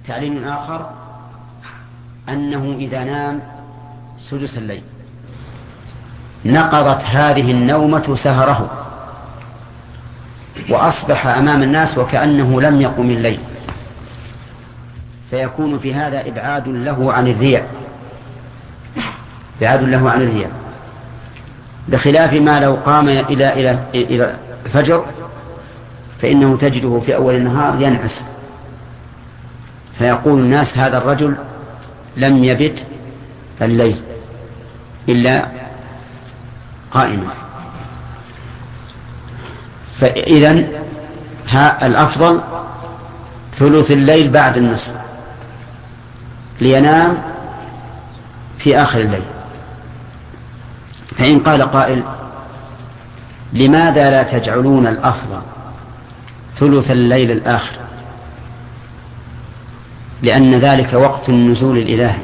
تعليل آخر أنه إذا نام سدس الليل نقضت هذه النومة سهره وأصبح أمام الناس وكأنه لم يقم الليل، فيكون في هذا إبعاد له عن الرياء، بخلاف ما لو قام إلى الفجر فإنه تجده في أول النهار ينعس، فيقول الناس هذا الرجل لم يبت الليل إلا قائما. فإذن الأفضل ثلث الليل بعد النصف لينام في آخر الليل. فإن قال قائل لماذا لا تجعلون الأفضل ثلث الليل الآخر؟ لأن ذلك وقت النزول الإلهي.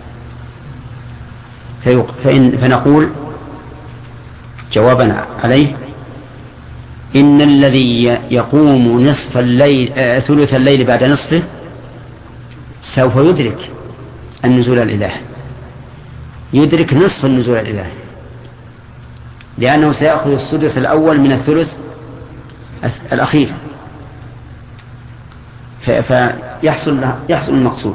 فنقول جوابا عليه إن الذي يقوم نصف الليل ثلث الليل بعد نصفه سوف يدرك النزول الإلهي، يدرك نصف النزول الإلهي، لأنه سيأخذ السدس الأول من الثلث الأخير، فيحصل المقصود.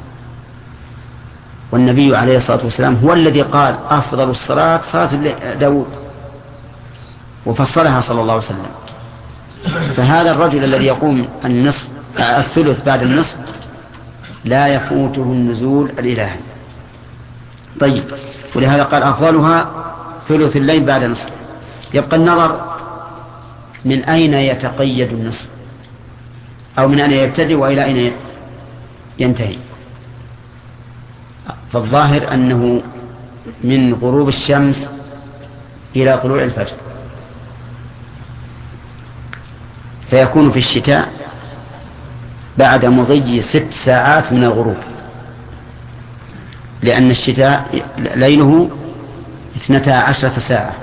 والنبي عليه الصلاة والسلام هو الذي قال أفضل الصلاة صلاة داود، وفصلها صلى الله عليه وسلم. فهذا الرجل الذي يقوم الثلث بعد النصف لا يفوته النزول الإلهي. طيب، ولهذا قال أفضلها ثلث الليل بعد النصف. يبقى النظر من أين يتقيد النصف، أو من أين يبتدئ وإلى أين ينتهي. فالظاهر أنه من غروب الشمس إلى طلوع الفجر، فيكون في الشتاء بعد مضي 6 ساعات من الغروب، لأن الشتاء ليله 12 ساعة.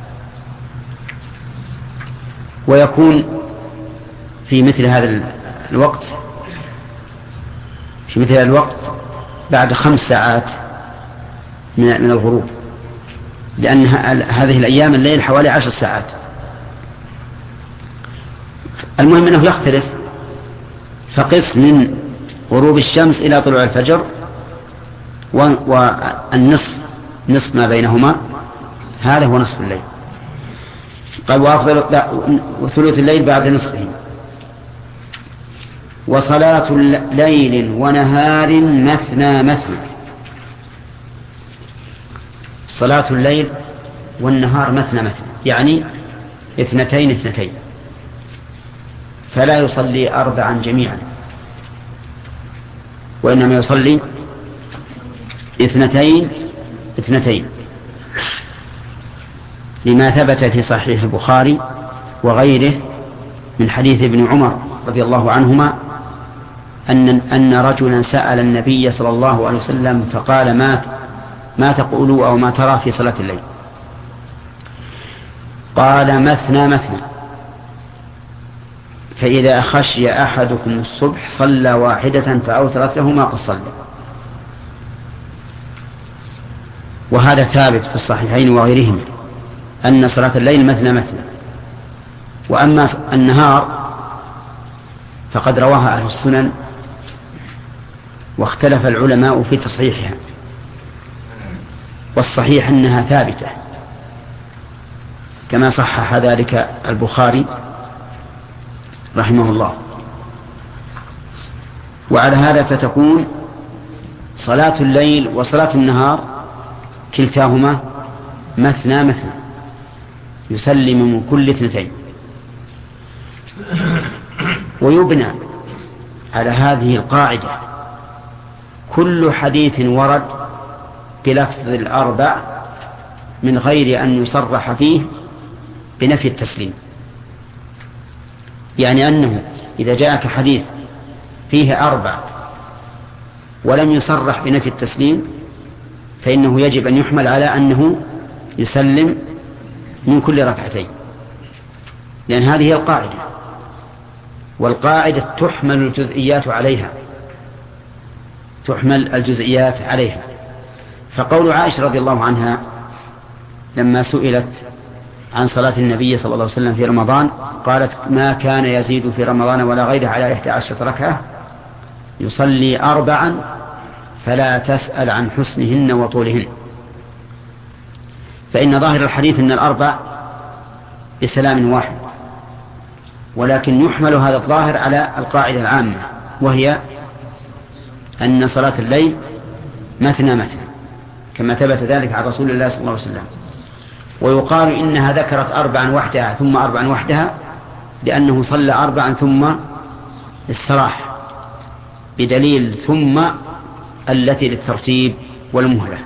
ويكون في مثل هذا الوقت بعد 5 ساعات من الغروب، لأن هذه الأيام الليل حوالي 10 ساعات. المهم أنه يختلف، فقس من غروب الشمس إلى طلوع الفجر، والنصف نصف ما بينهما، هذا هو نصف الليل. قال وأفضل ثلث الليل بعد نصفه. وصلاة ليل ونهار مثنى مثنى. صلاة الليل والنهار مثنى مثنى، يعني 2 2، فلا يصلي 4 جميعا، وإنما يصلي 2 2، لما ثبت في صحيح البخاري وغيره من حديث ابن عمر رضي الله عنهما أن رجلا سأل النبي صلى الله عليه وسلم فقال ما تقول أو ما ترى في صلاة الليل؟ قال مثنى مثنى، فإذا خشي أحدكم الصبح صلى 1 فأوترت له ما قد صلى. وهذا ثابت في الصحيحين وغيرهم أن صلاة الليل مثنى مثنى. وأما النهار فقد رواها أهل السنن، واختلف العلماء في تصحيحها، والصحيح أنها ثابتة كما صحح ذلك البخاري رحمه الله. وعلى هذا فتكون صلاة الليل وصلاة النهار كلتاهما مثنى مثنى، يسلم من كل 2. ويبنى على هذه القاعدة كل حديث ورد بلفظ 4 من غير أن يصرح فيه بنفي التسليم. يعني أنه إذا جاءك حديث فيه 4 ولم يصرح بنفي التسليم فإنه يجب أن يحمل على أنه يسلم من كل 2، لأن هذه هي القاعدة، والقاعدة تحمل الجزئيات عليها. تحمل الجزئيات عليها. فقول عائشة رضي الله عنها لما سئلت عن صلاة النبي صلى الله عليه وسلم في رمضان قالت ما كان يزيد في رمضان ولا غيره على 11 ركعة يصلي 4 فلا تسأل عن حسنهن وطولهن. فإن ظاهر الحديث أن 4 بسلام واحد، ولكن يحمل هذا الظاهر على القاعدة العامة وهي أن صلاة الليل مثنى مثنى كما ثبت ذلك عن رسول الله صلى الله عليه وسلم. ويقال إنها ذكرت 4 وحدها ثم 4 وحدها لأنه صلى 4 ثم استراح، بدليل ثم التي للترتيب والمهلة.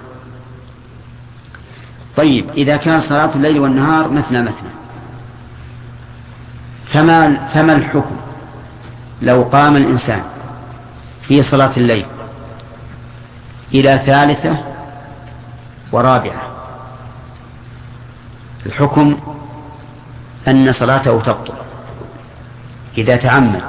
طيب إذا كان صلاة الليل والنهار مثنى مثنى فما الحكم لو قام الإنسان في صلاة الليل إلى 3 ورابعة؟ الحكم أن صلاته تبطل إذا تعمد،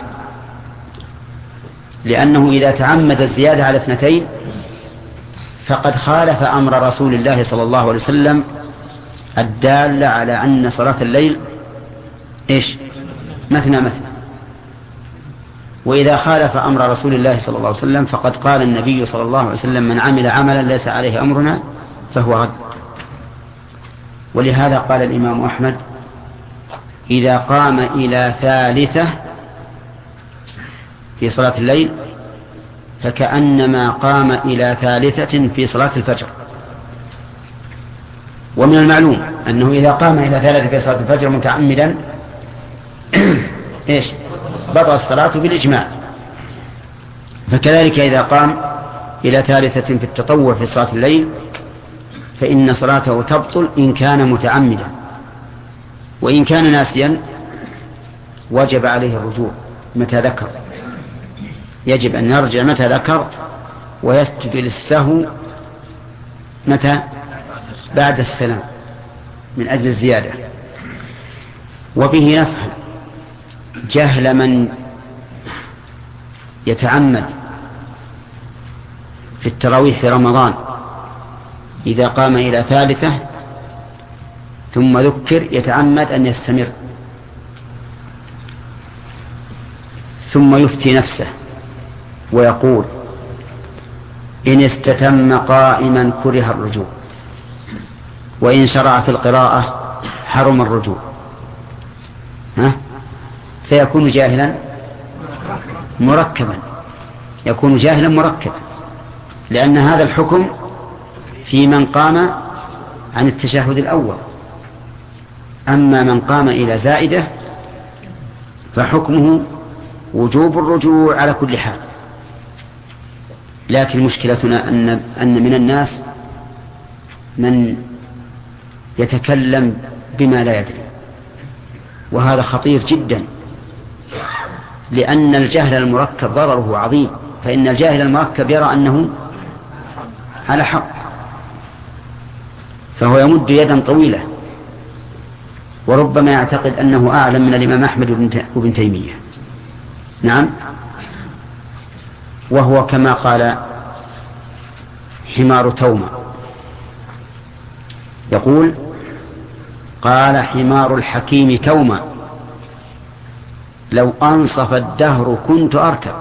لأنه إذا تعمد الزيادة على 2 فقد خالف أمر رسول الله صلى الله عليه وسلم الدال على أن صلاة الليل مثنى مثنى. وإذا خالف أمر رسول الله صلى الله عليه وسلم فقد قال النبي صلى الله عليه وسلم من عمل عملا ليس عليه أمرنا فهو رد. ولهذا قال الإمام أحمد إذا قام إلى 3 في صلاة الليل فكأنما قام إلى 3 في صلاة الفجر. ومن المعلوم أنه إذا قام إلى 3 في صلاة الفجر متعمدا بطل الصلاة بالإجماع. فكذلك إذا قام إلى 3 في التطوع في صلاة الليل فإن صلاته تبطل إن كان متعمدا، وإن كان ناسيا وجب عليه الرجوع متى ذكر، يجب أن يرجع متى ذكر ويسجد للسهو متى؟ بعد السلام من أجل الزيادة. وبه نفهم جهل من يتعمد في التراويح في رمضان إذا قام إلى 3 ثم ذكر يتعمد أن يستمر ثم يفتي نفسه ويقول إن استتم قائما كره الرجوع، وإن شرع في القراءة حرم الرجوع، فيكون جاهلا مركبا، يكون جاهلا مركبا، لأن هذا الحكم في من قام عن التشهد الأول. أما من قام إلى زائدة فحكمه وجوب الرجوع على كل حال. لكن مشكلتنا أن من الناس من يتكلم بما لا يدري، وهذا خطير جدا، لأن الجهل المركب ضرره عظيم. فإن الجاهل المركب يرى أنه على حق فهو يمد يدا طويلة، وربما يعتقد أنه أعلم من الإمام أحمد وابن تيمية. نعم، وهو كما قال حمار توما، يقول قال حمار الحكيم توما لو أنصف الدهر كنت أركب.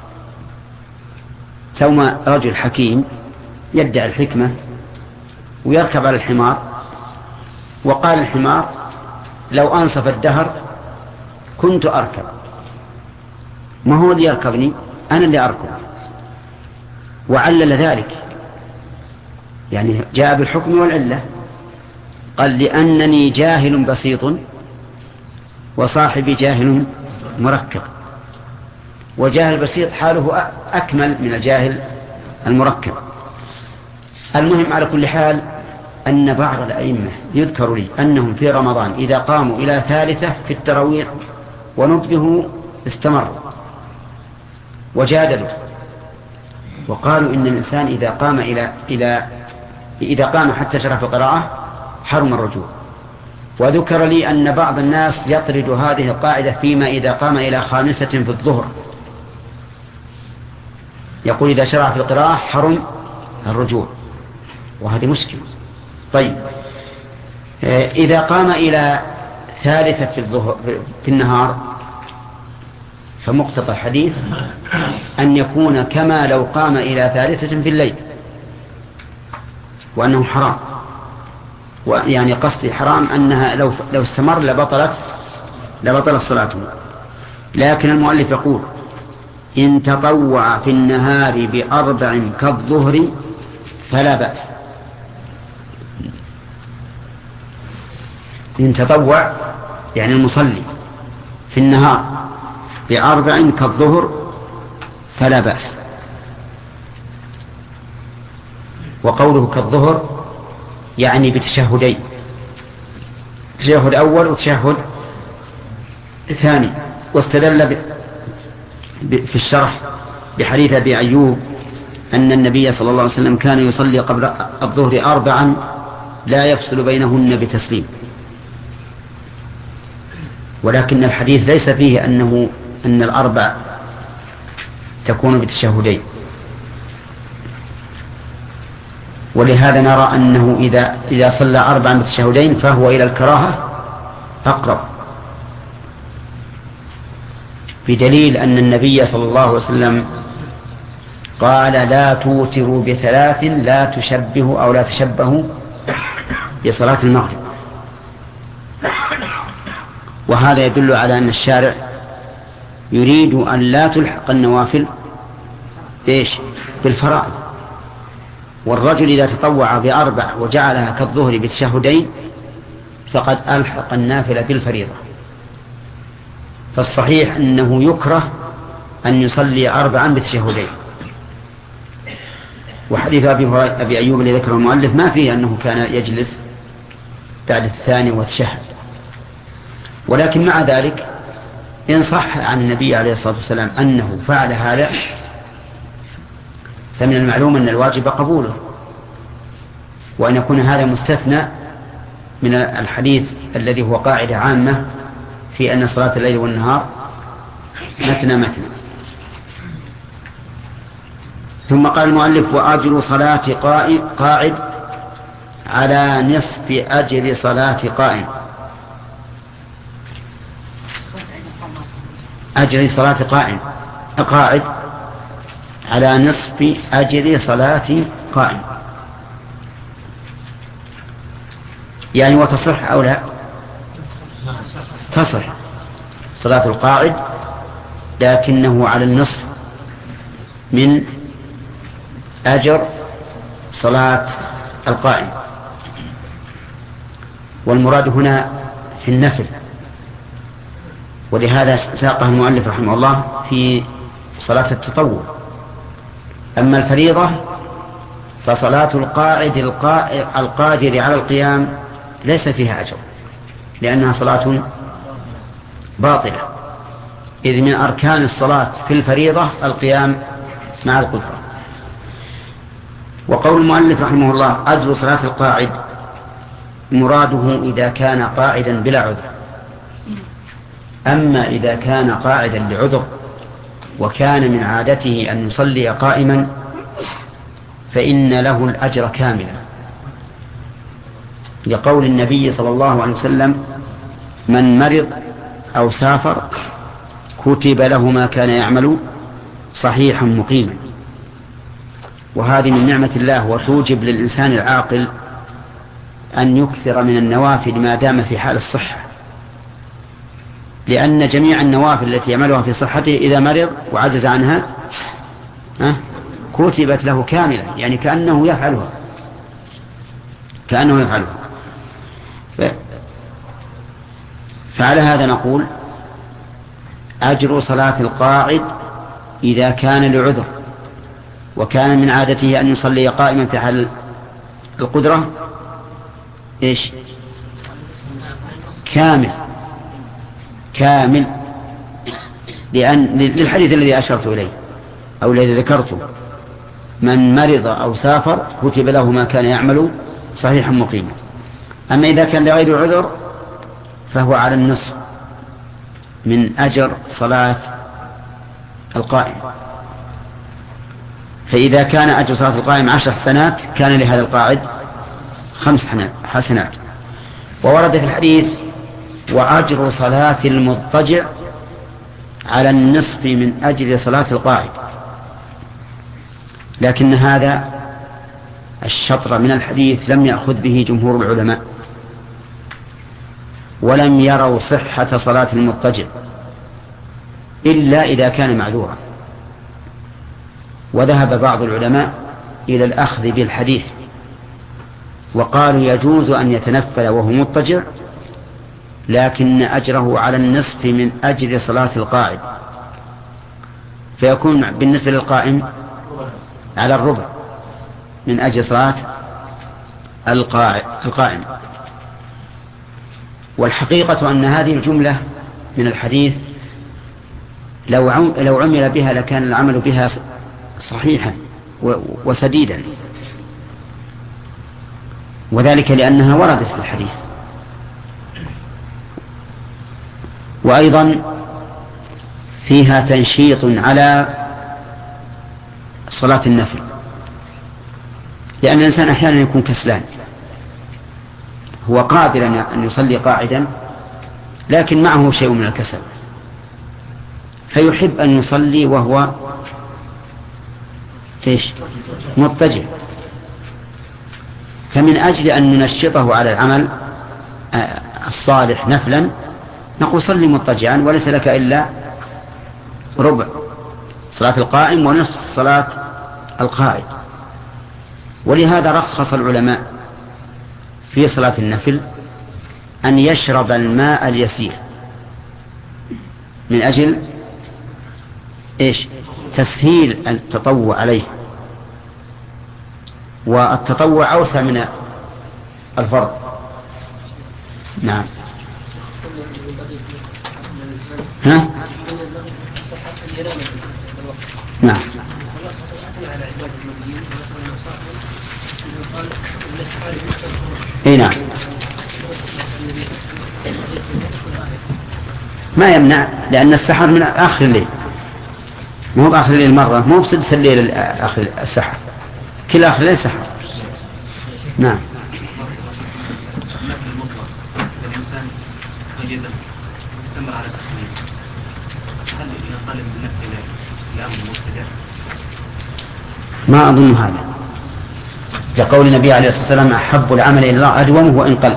توما رجل حكيم يدعي الحكمة ويركب على الحمار، وقال الحمار لو أنصف الدهر كنت أركب، ما هو اللي يركبني، أنا اللي أركب. وعلل ذلك، يعني جاء بالحكم والعلة، قال لأنني جاهل بسيط وصاحبي جاهل مركب، وجاهل بسيط حاله أكمل من الجاهل المركب. المهم على كل حال أن بعض الأئمة يذكر لي أنهم في رمضان إذا قاموا إلى 3 في التراويح ونبه استمروا وجادلوا، وقالوا إن الإنسان إذا قام حتى شرع في القراءة حرم الرجوع. وذكر لي أن بعض الناس يطرد هذه القاعدة فيما إذا قام إلى 5 في الظهر، يقول إذا شرع في القراءة حرم الرجوع، وهذه مشكلة. طيب إذا قام إلى ثالثة في النهار فمقتضى الحديث أن يكون كما لو قام إلى ثالثة في الليل، وأنه حرام. ويعني قصدي حرام أنها لو استمر لبطلت صلاته. لكن المؤلف يقول إن تطوع في النهار بأربع كالظهر فلا بأس. إن تطوع يعني المصلي في النهار بأربع كالظهر فلا بأس. وقوله كالظهر يعني بتشهدين، تشهد أول وتشهد ثاني. واستدل في الشرح بحديث أبي أيوب أن النبي صلى الله عليه وسلم كان يصلي قبل الظهر 4 لا يفصل بينهن بتسليم. ولكن الحديث ليس فيه أن الأربع تكون بتشهدين، ولهذا نرى أنه إذا صلى 4 بتشهدين فهو إلى الكراهة أقرب، بدليل أن النبي صلى الله عليه وسلم قال لا توتروا ب3 لا تشبهوا أو لا تشبهوا بصلاة المغرب. وهذا يدل على أن الشارع يريد أن لا تلحق النوافل بالفرائض. والرجل إذا تطوع ب4 وجعلها كالظهر بتشهدين فقد ألحق النافلة بالفريضة. فالصحيح أنه يكره أن يصلي 4 بتشهدين. وحديث أبي أيوب الذي ذكره المؤلف ما فيه أنه كان يجلس بعد الثاني وتشهد. ولكن مع ذلك إن صح عن النبي عليه الصلاة والسلام أنه فعل هذا فمن المعلوم أن الواجب قبوله، وأن يكون هذا مستثنى من الحديث الذي هو قاعدة عامة في أن صلاة الليل والنهار مثنى. ثم قال المؤلف وأجر صلاة قاعد على نصف أجر صلاة قائم. أجر صلاة قاعد على نصف أجر صلاة قائم، يعني وتصح أو لا تصح صلاة القاعد، لكنه على النصف من أجر صلاة القائم. والمراد هنا في النفل، ولهذا ساقه المؤلف رحمه الله في صلاة التطوع. أما الفريضة فصلاة القاعد القادر على القيام ليس فيها أجر، لأنها صلاة باطلة، إذ من أركان الصلاة في الفريضة القيام مع القدرة. وقول المؤلف رحمه الله أجر صلاة القاعد مراده إذا كان قاعدا بلا عذر. أما إذا كان قاعدا لعذر وكان من عادته أن يصلي قائما فإن له الأجر كاملا، لقول النبي صلى الله عليه وسلم من مرض أو سافر كتب له ما كان يعمل صحيحا مقيما. وهذه من نعمة الله، وتوجب للإنسان العاقل أن يكثر من النوافل ما دام في حال الصحة، لأن جميع النوافل التي يعملها في صحته إذا مرض وعجز عنها كتبت له كاملة، يعني كأنه يفعلها فعلى هذا نقول أجر صلاة القاعد إذا كان لعذر وكان من عادته أن يصلي قائما في حال القدرة كامل للحديث الذي أشرت إليه أو الذي ذكرته، من مرض أو سافر كتب له ما كان يعمل صحيحا مقيما. أما إذا كان لغير عذر فهو على النصف من أجر صلاة القائم. فإذا كان أجر صلاة القائم 10 حسنات كان لهذا القاعد 5 حسنات. وورد في الحديث وأجر صلاة المضطجع على النصف من أجل صلاة القاعد، لكن هذا الشطر من الحديث لم يأخذ به جمهور العلماء، ولم يروا صحة صلاة المضطجع إلا إذا كان معذورا. وذهب بعض العلماء إلى الأخذ بالحديث وقالوا يجوز أن يتنفل وهو مضطجع، لكن أجره على النصف من أجل صلاة القاعد، فيكون بالنسبة للقائم على الربع من أجل صلاة القائم. والحقيقة أن هذه الجملة من الحديث لو عمل بها لكان العمل بها صحيحا وسديدا، وذلك لأنها وردت في الحديث. وأيضا فيها تنشيط على صلاة النفل، لأن الإنسان أحيانا يكون كسلان، هو قادر أن يصلي قاعدا لكن معه شيء من الكسل، فيحب أن يصلي وهو مضطجع. فمن أجل أن ننشطه على العمل الصالح نفلا نقول صلي مضطجعا وليس لك إلا ربع صلاة القائم ونصف صلاة القاعد. ولهذا رخص العلماء في صلاة النفل أن يشرب الماء اليسير من أجل تسهيل التطوع عليه، والتطوع أوسع من الفرض. نعم. ها؟ نعم. اي نعم، ما يمنع، لأن السحر من آخر الليل، مو هو بآخر الليل مرة، مو بسدس الليل آخر السحر، كل آخر الليل سحر. نعم. ما أظن هذا، كقول النبي عليه الصلاة والسلام أحب العمل إلى الله أدومه وإن قل.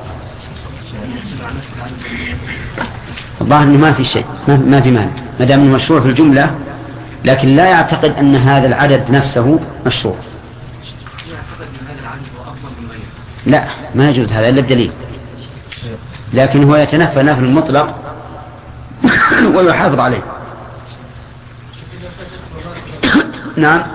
الظاهر أنه ما في شيء، ما في مانع ما دام أنه مشروع في الجملة، لكن لا يعتقد أن هذا العدد نفسه مشروع. لا، ما يجوز هذا إلا الدليل، لكن هو يتنفى نفل المطلق ويحافظ عليه. نعم.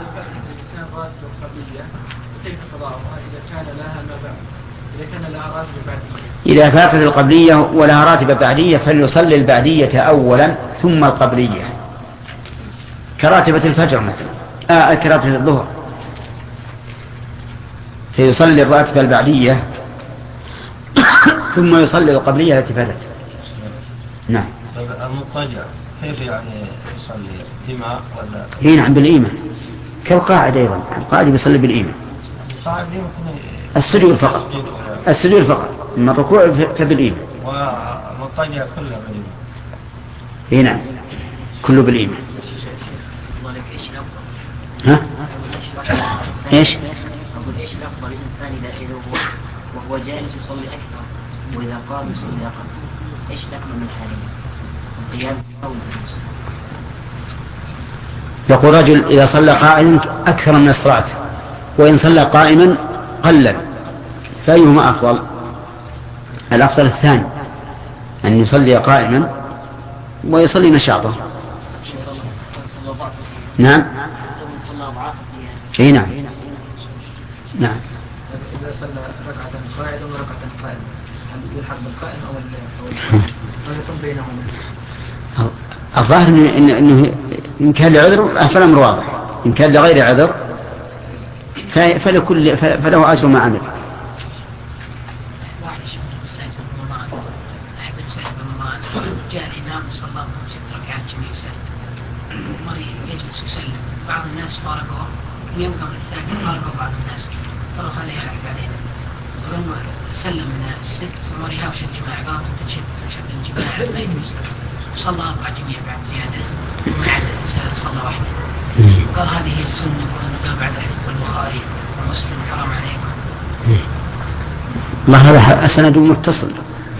إذا فاتت القبلية ولها راتبة بعدية فليصلي البعدية أولا ثم القبلية، كراتبة الفجر مثلا، كراتبة الظهر، فيصلي الراتبة البعدية ثم يصلي القبلية التي فاتت. نعم. المضطجع كيف يعني يصلي إمام ولا؟ هي نعم بالإيمان كالقاعد أيضا، القاعد يصلي بالإيمان. السجود فقط، السجود فقط، أما الركوع فبالإيمان. والمضطجع كله بالإيمان. هي نعم كله بالإيمان. ها؟ إيش؟ أقول إيش الأفضل الإنسان إذا وهو جالس يصلي أكثر وإذا قام يصلي أقل، إيش الأكمل من حالين؟ القيام أو الجلوس؟ يقول رجل إذا صلى قائما أكثر من الصلاة وإن صلى قائما قلل، فأيهما أفضل؟ الأفضل الثاني، أن يصلي قائما ويصلي نشاطه. نعم. اي نعم. نعم. إذا صلى ركعة قائدا وركعة قائما هل يلحق بالقائم أو يكون بينهما؟ الظاهر إنه إن كان لعذر فالأمر واضح، إن كان لغير عذر فله أجر ما عمل. جاء الإمام صلى الله عليه وسلم 6 ركعات جميع سنة، المرء يجلس يسلم بعض الناس فارقوا يوم قبل الثاني فارقوا بعض الناس قالوا هذا يحرق علينا ولما سلم من الست وما ريهاوش الجماعة قالوا أنت تشد الجماعة ما يجوز وصلى 4 جميع بعد زيادة وما عدا الإنسان صلى واحدة قال هذه هي السنة قال بعد حديث البخاري ومسلم حرام عليكم ما هذا سند متصل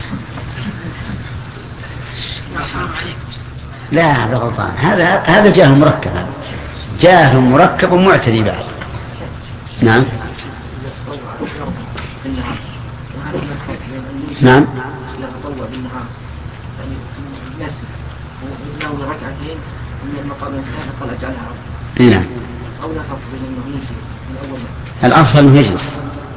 حرام عليكم لا هذا غلطان هذا جاهل مركب جاهل مركب ومعتدي بعد نعم نعم يتطوع بالنهار يعني يسر ويتناول ركعتين من المصابيح الثانية قال أجعلها نعم أو لا فرق بين أنه يمشي من أول الأفضل أنه يجلس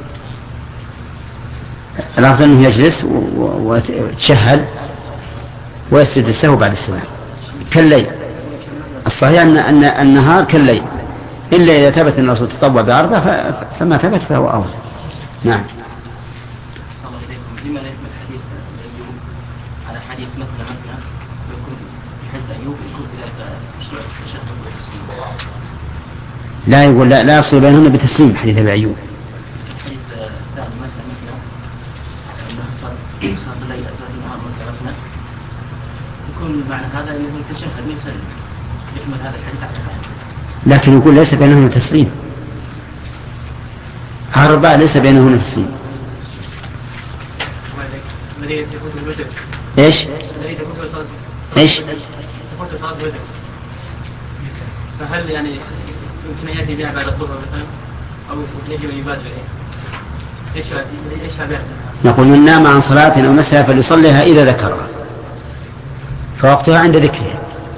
الأفضل أنه يجلس ويتشهد ويسجد السهو بعد السلام كالليل الصحيح أن النهار كالليل إلا إذا ثبت أن الرسول تطوع بعرضه فما ثبت فهو أول نعم لما لا يكمل حديث أيوب على حديث مثل يكون بحديث أيوب يكون ذلك مشروع التشهد والتسليم لا يقول لا يفصل بينهن بتسليم حديث أبي أيوب حديث ثاني مثل أنه صار الليل أثناء النهار وثلاثنا يكون معنى هذا أنه التشهد من سلم يحمل هذا الحديث على هذا لكن يقول ليس بينهن تسليم 4 ليس بينهن تسليم ايش ايش فهل يعني يمكن يأتي بها بعد الظهر مثلا أو يجب أن يبادر إيش بعد نقول من نام عن صلاة أو نسيها فليصليها إذا ذكرها فوقتها عند ذكرها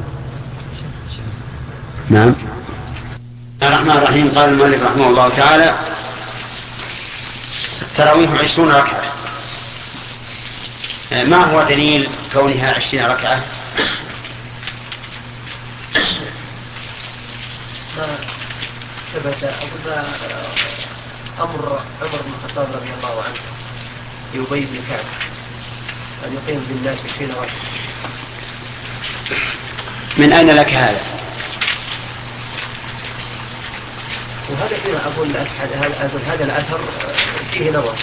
نعم الرحمن الرحيم قال المؤلف رحمه الله تعالى التراويح 20 ركعة ما هو دليل كونها 20 ركعة ما ثبت أمر عمر بن الخطاب رضي الله عنه يبين بن كعب أن يقيم بالناس 20 ركعة من أين لك هذا؟ وهذا فيما أقول هذا الأثر فيه نظر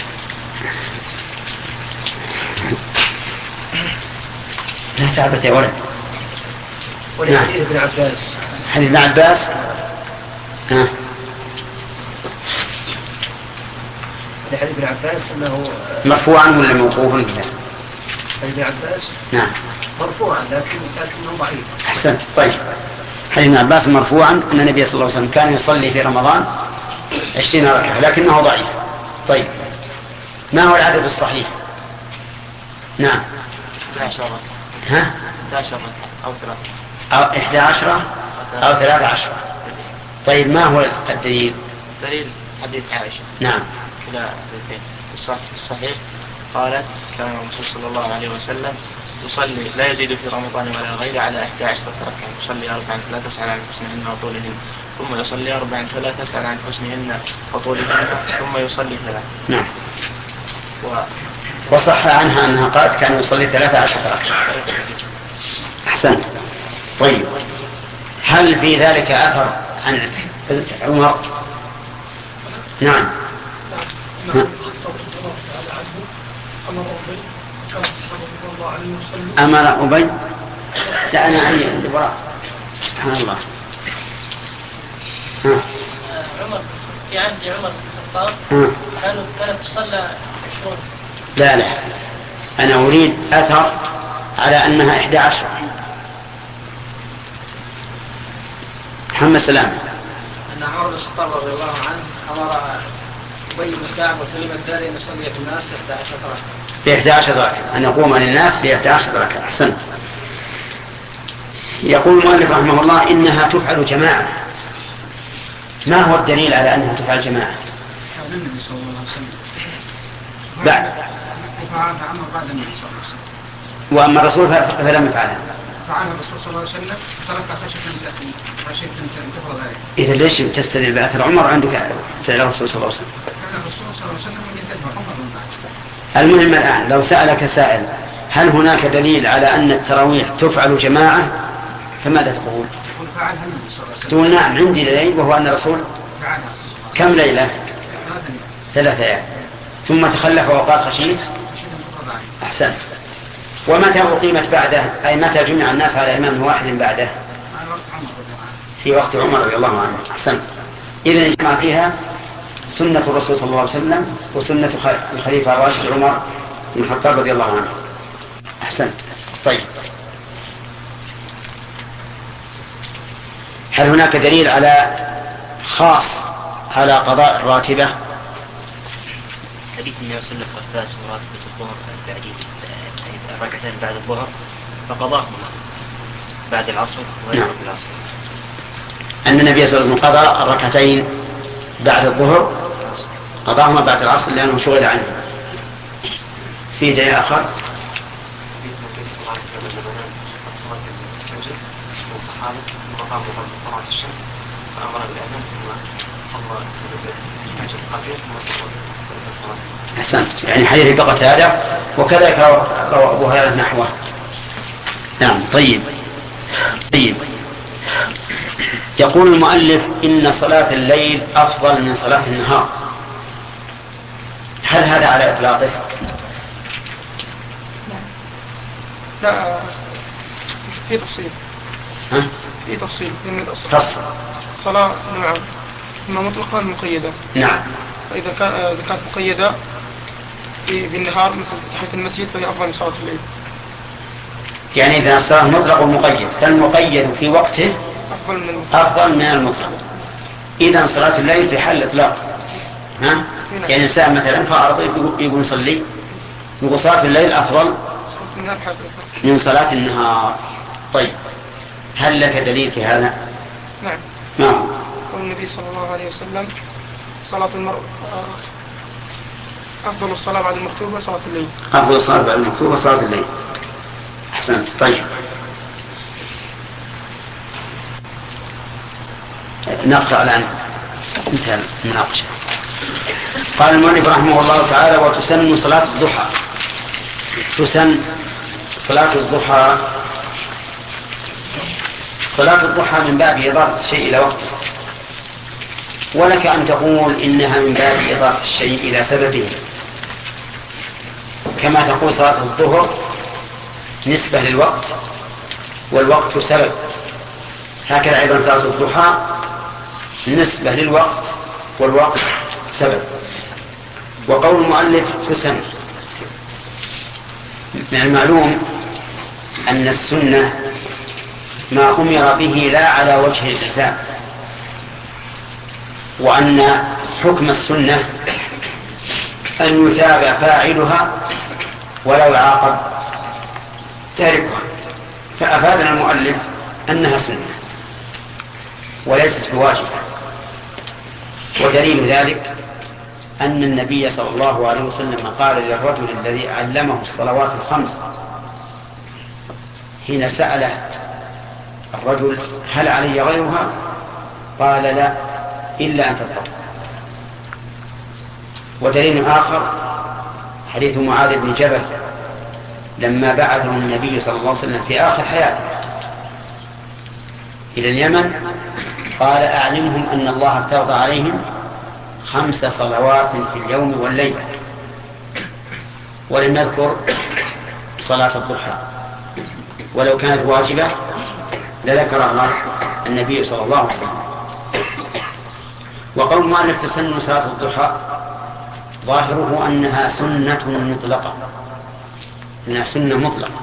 لا تعبت يا ولد ولحديث ابن عباس حديث ابن عباس لحديث ابن عباس أنه مرفوعا ولا موقوفا حديث ابن عباس نعم مرفوعا لكنه ضعيف أحسنت طيب حديث ابن عباس مرفوعا أن النبي صلى الله عليه وسلم كان يصلي في رمضان 20 ركعة لكنه ضعيف طيب ما هو العدد الصحيح؟ نعم 11 ها 11 أو 3 أو 11 أو 13 طيب ما هو الدليل؟ دليل حديث عائشة نعم كلا الصحيح قالت كان الرسول صلى الله عليه وسلم يصلي لا يزيد في رمضان ولا غيره على 11 ركعة يصلي 4 فلا تسأل عن حسنهن وطولهن ثم يصلي 4 فلا تسأل عن حسنهن وطولهن ثم يصلي 3 نعم وصح عنها أنها قالت كان يصلي 13 ركعة أحسنت طيب هل في ذلك أثر عن عمر؟ نعم أمر أبي لا أنا عني عند وراء سبحان الله عمر في عهد عمر بن الخطاب كانت تصلى 20 لا أنا أريد أثر على أنها 11 محمد سلام أن عمر بن الخطاب رضي الله عنه أمر أبي بن كعب وسليم الداري أن يصلي في الناس 11 ركعة في 11 ركعة أن يقوم للناس في 11 ركعة أحسنت يقول المؤلف رحمه الله إنها تفعل جماعة ما هو الدليل على أنها تفعل جماعة؟ النبي صلى الله عليه وسلم بعد فعمر بعد النبي صلى الله عليه وسلم وأما الرسول فلم يفعلها فعلها الرسول صلى الله عليه وسلم ترك خشية تفرض عليه إذا ليش تستدل بأثر عمر عندك فعل الرسول صلى الله عليه وسلم؟ كان الرسول صلى الله عليه وسلم من يتبع عمر من بعد. المهم الآن لو سألك سائل هل هناك دليل على أن التراويح تفعل جماعة فماذا تقول؟ فعلها النبي صلى الله عليه وسلم. تقول نعم عندي دليل وهو أن الرسول فعلها كم ليلة؟ 3 ليال ثم تخلف وقال خشيت. أحسنت. ومتى أقيمت بعده أي متى جمع الناس على إمام واحد بعده؟ في وقت عمر رضي الله عنه. أحسنت. إذن اجتمع فيها سنة الرسول صلى الله عليه وسلم وسنة الخليفة الراشد عمر بن الخطاب رضي الله عنه. أحسنت. طيب، هل هناك دليل على خاص على قضاء الراتبة؟ حديث النبي صلى الله عليه وسلم فات راتبة الظهر ركعتين بعد الظهر فقضاهما بعد العصر وغير العصر. أن النبي صلى الله عليه وسلم قضى الركعتين بعد الظهر قضاهما بعد العصر لأنه شغل عنه. في دليل آخر؟ أحسنت. يعني حديث بقت هذا وكذلك روى أبو هريرة نحوه. نعم. طيب. يقول المؤلف إن صلاة الليل أفضل من صلاة النهار. هل هذا على إطلاقه؟ لا، في تفصيل. في تفصيل من الأصل. الصلاة نعم إما مطلقة مقيدة. نعم. فإذا كانت مقيدة بالنهار مثل تحية المسجد فهي أفضل من صلاة الليل. يعني إذا الصلاة مطلق ومقيد فالمقيد في وقته أفضل من المطلق. إذا صلاة الليل في حل إطلاق. يعني إنسان مثلا فأرض يقول يصلي يقول صلاة الليل أفضل من صلاة النهار. طيب، هل لك دليل في هذا؟ نعم. قال النبي صلى الله عليه وسلم صلاة المرء أفضل الصلاة بعد المكتوبة صلاة الليل. أفضل الصلاة بعد المكتوبة صلاة الليل. أحسنت. طيب، نقرأ الآن انتهى المناقشة. قال المؤلف رحمه الله تعالى: وتسن صلاة الضحى. تسن صلاة الضحى. صلاة الضحى من باب إضافة الشيء إلى وقته، ولك أن تقول إنها من باب إضافة الشيء إلى سببه، كما تقول صلاة الظهر نسبة للوقت والوقت سبب، هكذا أيضا صلاة الضحى نسبة للوقت والوقت سبب. وقول المؤلف تسن، من المعلوم أن السنة ما أمر به لا على وجه الإلزام، وأن حكم السنة أن يثاب فاعلها ولا يعاقب تاركها، فأفادنا المؤلف أنها سنة وليست بواجبة. ودليل ذلك أن النبي صلى الله عليه وسلم قال للرجل الذي علمه الصلوات الخمس حين سأله الرجل: هل علي غيرها؟ قال: لا، إلا أن تتقوا. ودليل آخر حديث معاذ بن جبل لما بعثه النبي صلى الله عليه وسلم في آخر حياته إلى اليمن، قال: أعلمهم أن الله افترض عليهم 5 صلوات في اليوم والليلة، ولم يذكر صلاة الضحى، ولو كانت واجبة لذكرها النبي صلى الله عليه وسلم. وقول مؤلف تسن صلاة الضحى ظاهره أنها سنة مطلقة، إنها سنة مطلقة.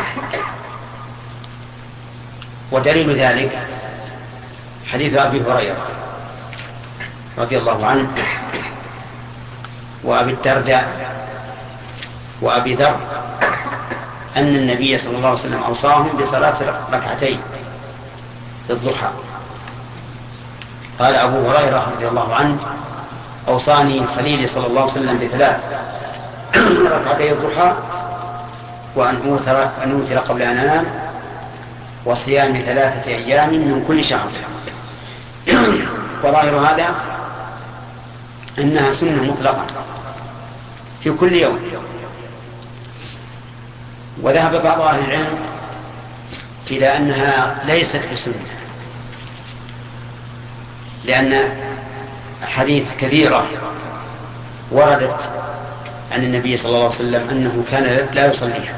ودليل ذلك حديث أبي هريرة رضي الله عنه وأبي الدرداء وأبي ذر أن النبي صلى الله عليه وسلم أوصاهم بصلاة ركعتين الضحى. قال أبو هريرة رضي الله عنه: أوصاني خليلي صلى الله عليه وسلم ب3 ركعتي الضحى، وأن أوتر قبل أن أنام، وصيام 3 أيام من كل شهر. وظاهر هذا أنها سنة مطلقة في كل يوم. وذهب بعض أهل العلم إلى أنها ليست بسنة، لأن حديث كثيرة وردت عن النبي صلى الله عليه وسلم أنه كان لا يصليها.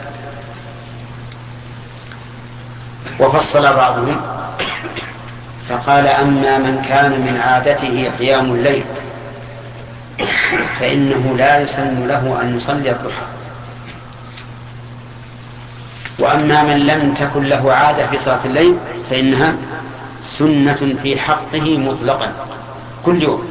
وفصل بعضهم فقال: أما من كان من عادته قيام الليل فإنه لا يسن له أن يصلي الضحى، وأما من لم تكن له عادة في صلاة الليل فإنها سنة في حقه مطلقا كل يوم.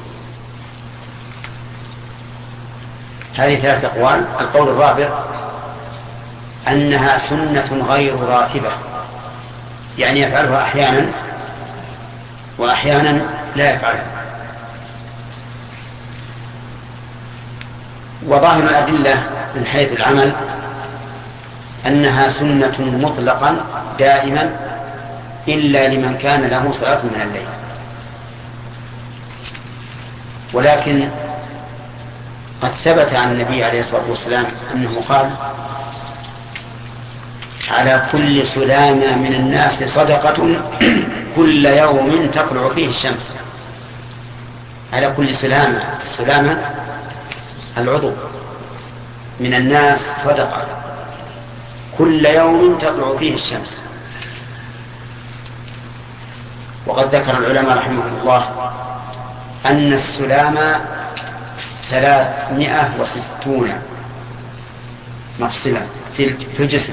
هذه 3 أقوال. القول الرابع أنها سنة غير راتبة، يعني يفعلها أحيانا وأحيانا لا يفعلها. وظاهر الأدلة من حيث العمل أنها سنة مطلقا دائما إلا لمن كان له صلاة من الليل. ولكن قد ثبت عن النبي عليه الصلاة والسلام أنه قال: على كل سلامة من الناس صدقة كل يوم تطلع فيه الشمس. على كل سلامة، السلامة العضو، من الناس صدقة كل يوم تطلع فيه الشمس. وقد ذكر العلماء رحمهم الله أن السلامة 360 مفصلا في الجسم،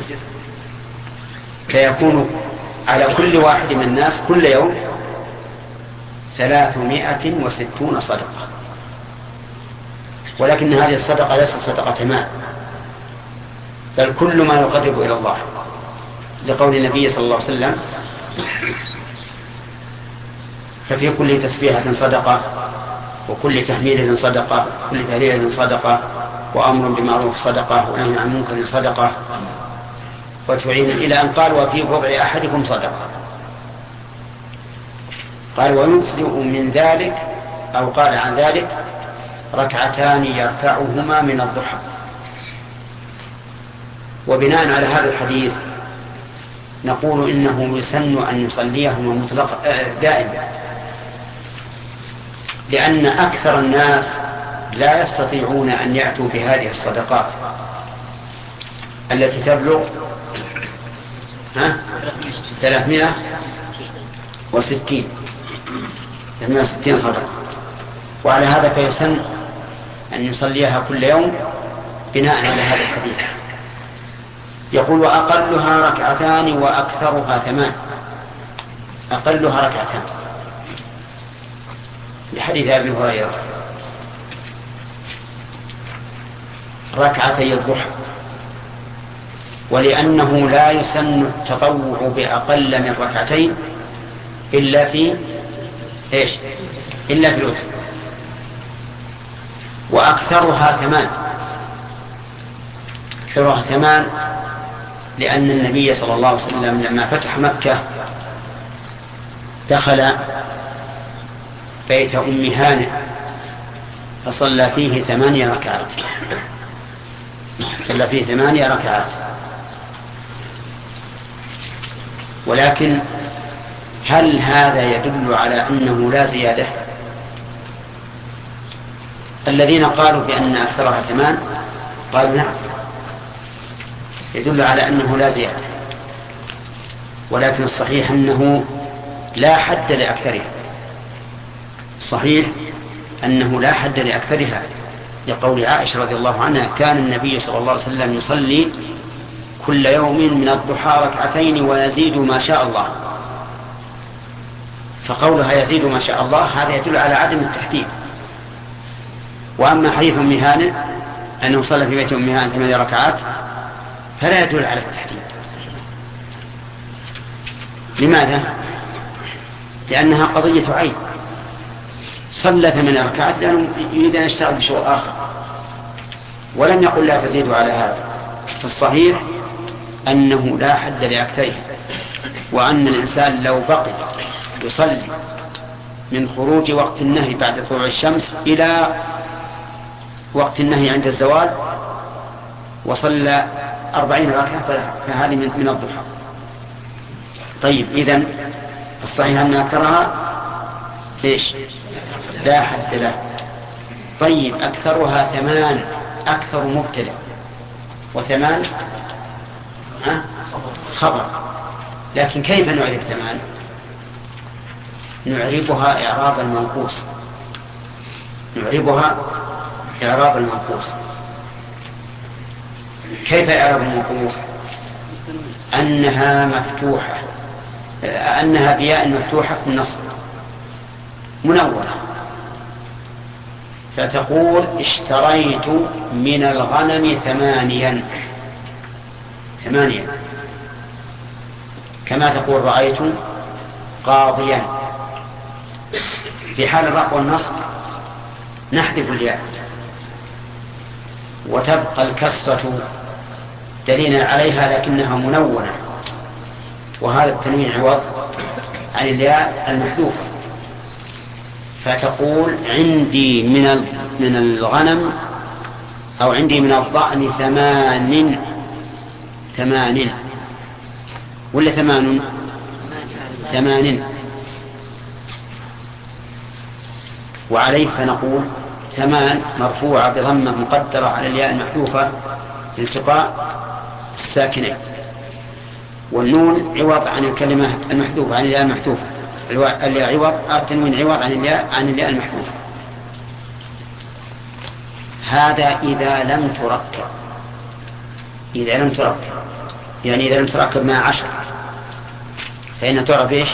فيكون على كل واحد من الناس كل يوم 360 صدقة. ولكن هذه الصدقة ليست صدقة مال، بل كل ما يقرب إلى الله، لقول النبي صلى الله عليه وسلم: ففي كل تسبيحة صدقة، وكل تحميل صدقة، وكل تهليل صدقة، وأمر بمعروف صدقة، ونهي عن منكر صدقة، وتعين، إلى أن قال: وفي بضع أحدكم صدقة. قال: ويجزئ من ذلك، أو قال عن ذلك: 2 يرفعهما من الضحى. وبناء على هذا الحديث نقول إنه يسن أن يصليهما مطلقا دائما، لأن أكثر الناس لا يستطيعون أن يأتوا بهذه الصدقات التي تبلغ 360 صدقة. وعلى هذا فيسن أن يصليها كل يوم بناء على هذا الحديث. يقول: وأقلها 2 وأكثرها 8. أقلها 2 لحديث أبي هريرة: 2 الضحى. ولأنه لا يسن التطوع بأقل من 2 إلا في إيش؟ إلا في الوتر. وأكثرها 8، أكثرها 8 لأن النبي صلى الله عليه وسلم لما فتح مكة دخل بيت أم هانئ فصلى فيه 8 ركعات. صلى فيه 8 ركعات. ولكن هل هذا يدل على أنه لا زيادة؟ الذين قالوا بأن أكثرها 8 قالوا نعم، يدل على أنه لا زيادة. ولكن الصحيح أنه لا حد لأكثرها. صحيح أنه لا حد لأكثرها، لقول عائشة رضي الله عنها: كان النبي صلى الله عليه وسلم يصلي كل يوم من الضحى 2 ويزيد ما شاء الله. فقولها يزيد ما شاء الله هذا يدل على عدم التحديد. وأما حديث أم هانئ أنه صلى في بيت أم هانئ 8 ركعات فلا يدل على التحديد. لماذا؟ لأنها قضية عين. صلى 8 ركعات لأنه يريد أن يشتغل بشغل آخر، ولم يقل لا تزيد على هذا. فالصحيح أنه لا حد لأكثرها، وأن الإنسان لو بقي يصلي من خروج وقت النهي بعد طلوع الشمس إلى وقت النهي عند الزوال وصلى 40 ركعة فهذه من الضحى. طيب، إذن الصحيح أن أكثرها إيش؟ لا حد له. طيب أكثرها 8 أكثر مبتدأ، و8 خبر. لكن كيف نعرف 8؟ نعربها إعراب المنقوص. نعربها إعراب المنقوص. كيف إعراب المنقوص؟ أنها مفتوحة، أنها بياء مفتوحة في النصب منورة، فتقول اشتريت من الغنم 8 كما تقول رأيت قاضيا. في حال الرفع والنصب نحذف الياء وتبقى الكسرة دليلا عليها لكنها منونة، وهذا التنوين عوض عن الياء المحذوفة. فتقول عندي من الغنم أو عندي من الضأن 8 ولا 8 وعليه فنقول 8 مرفوعة بضمة مقدرة على الياء المحذوفة لالتقاء الساكنين، والنون عوض عن الكلمة المحذوفة عن الياء المحذوفة، التنوين عوض عن الياء المحذوفة. هذا إذا لم تركب، يعني إذا لم تركب مع 10 فإن تعرف إيش؟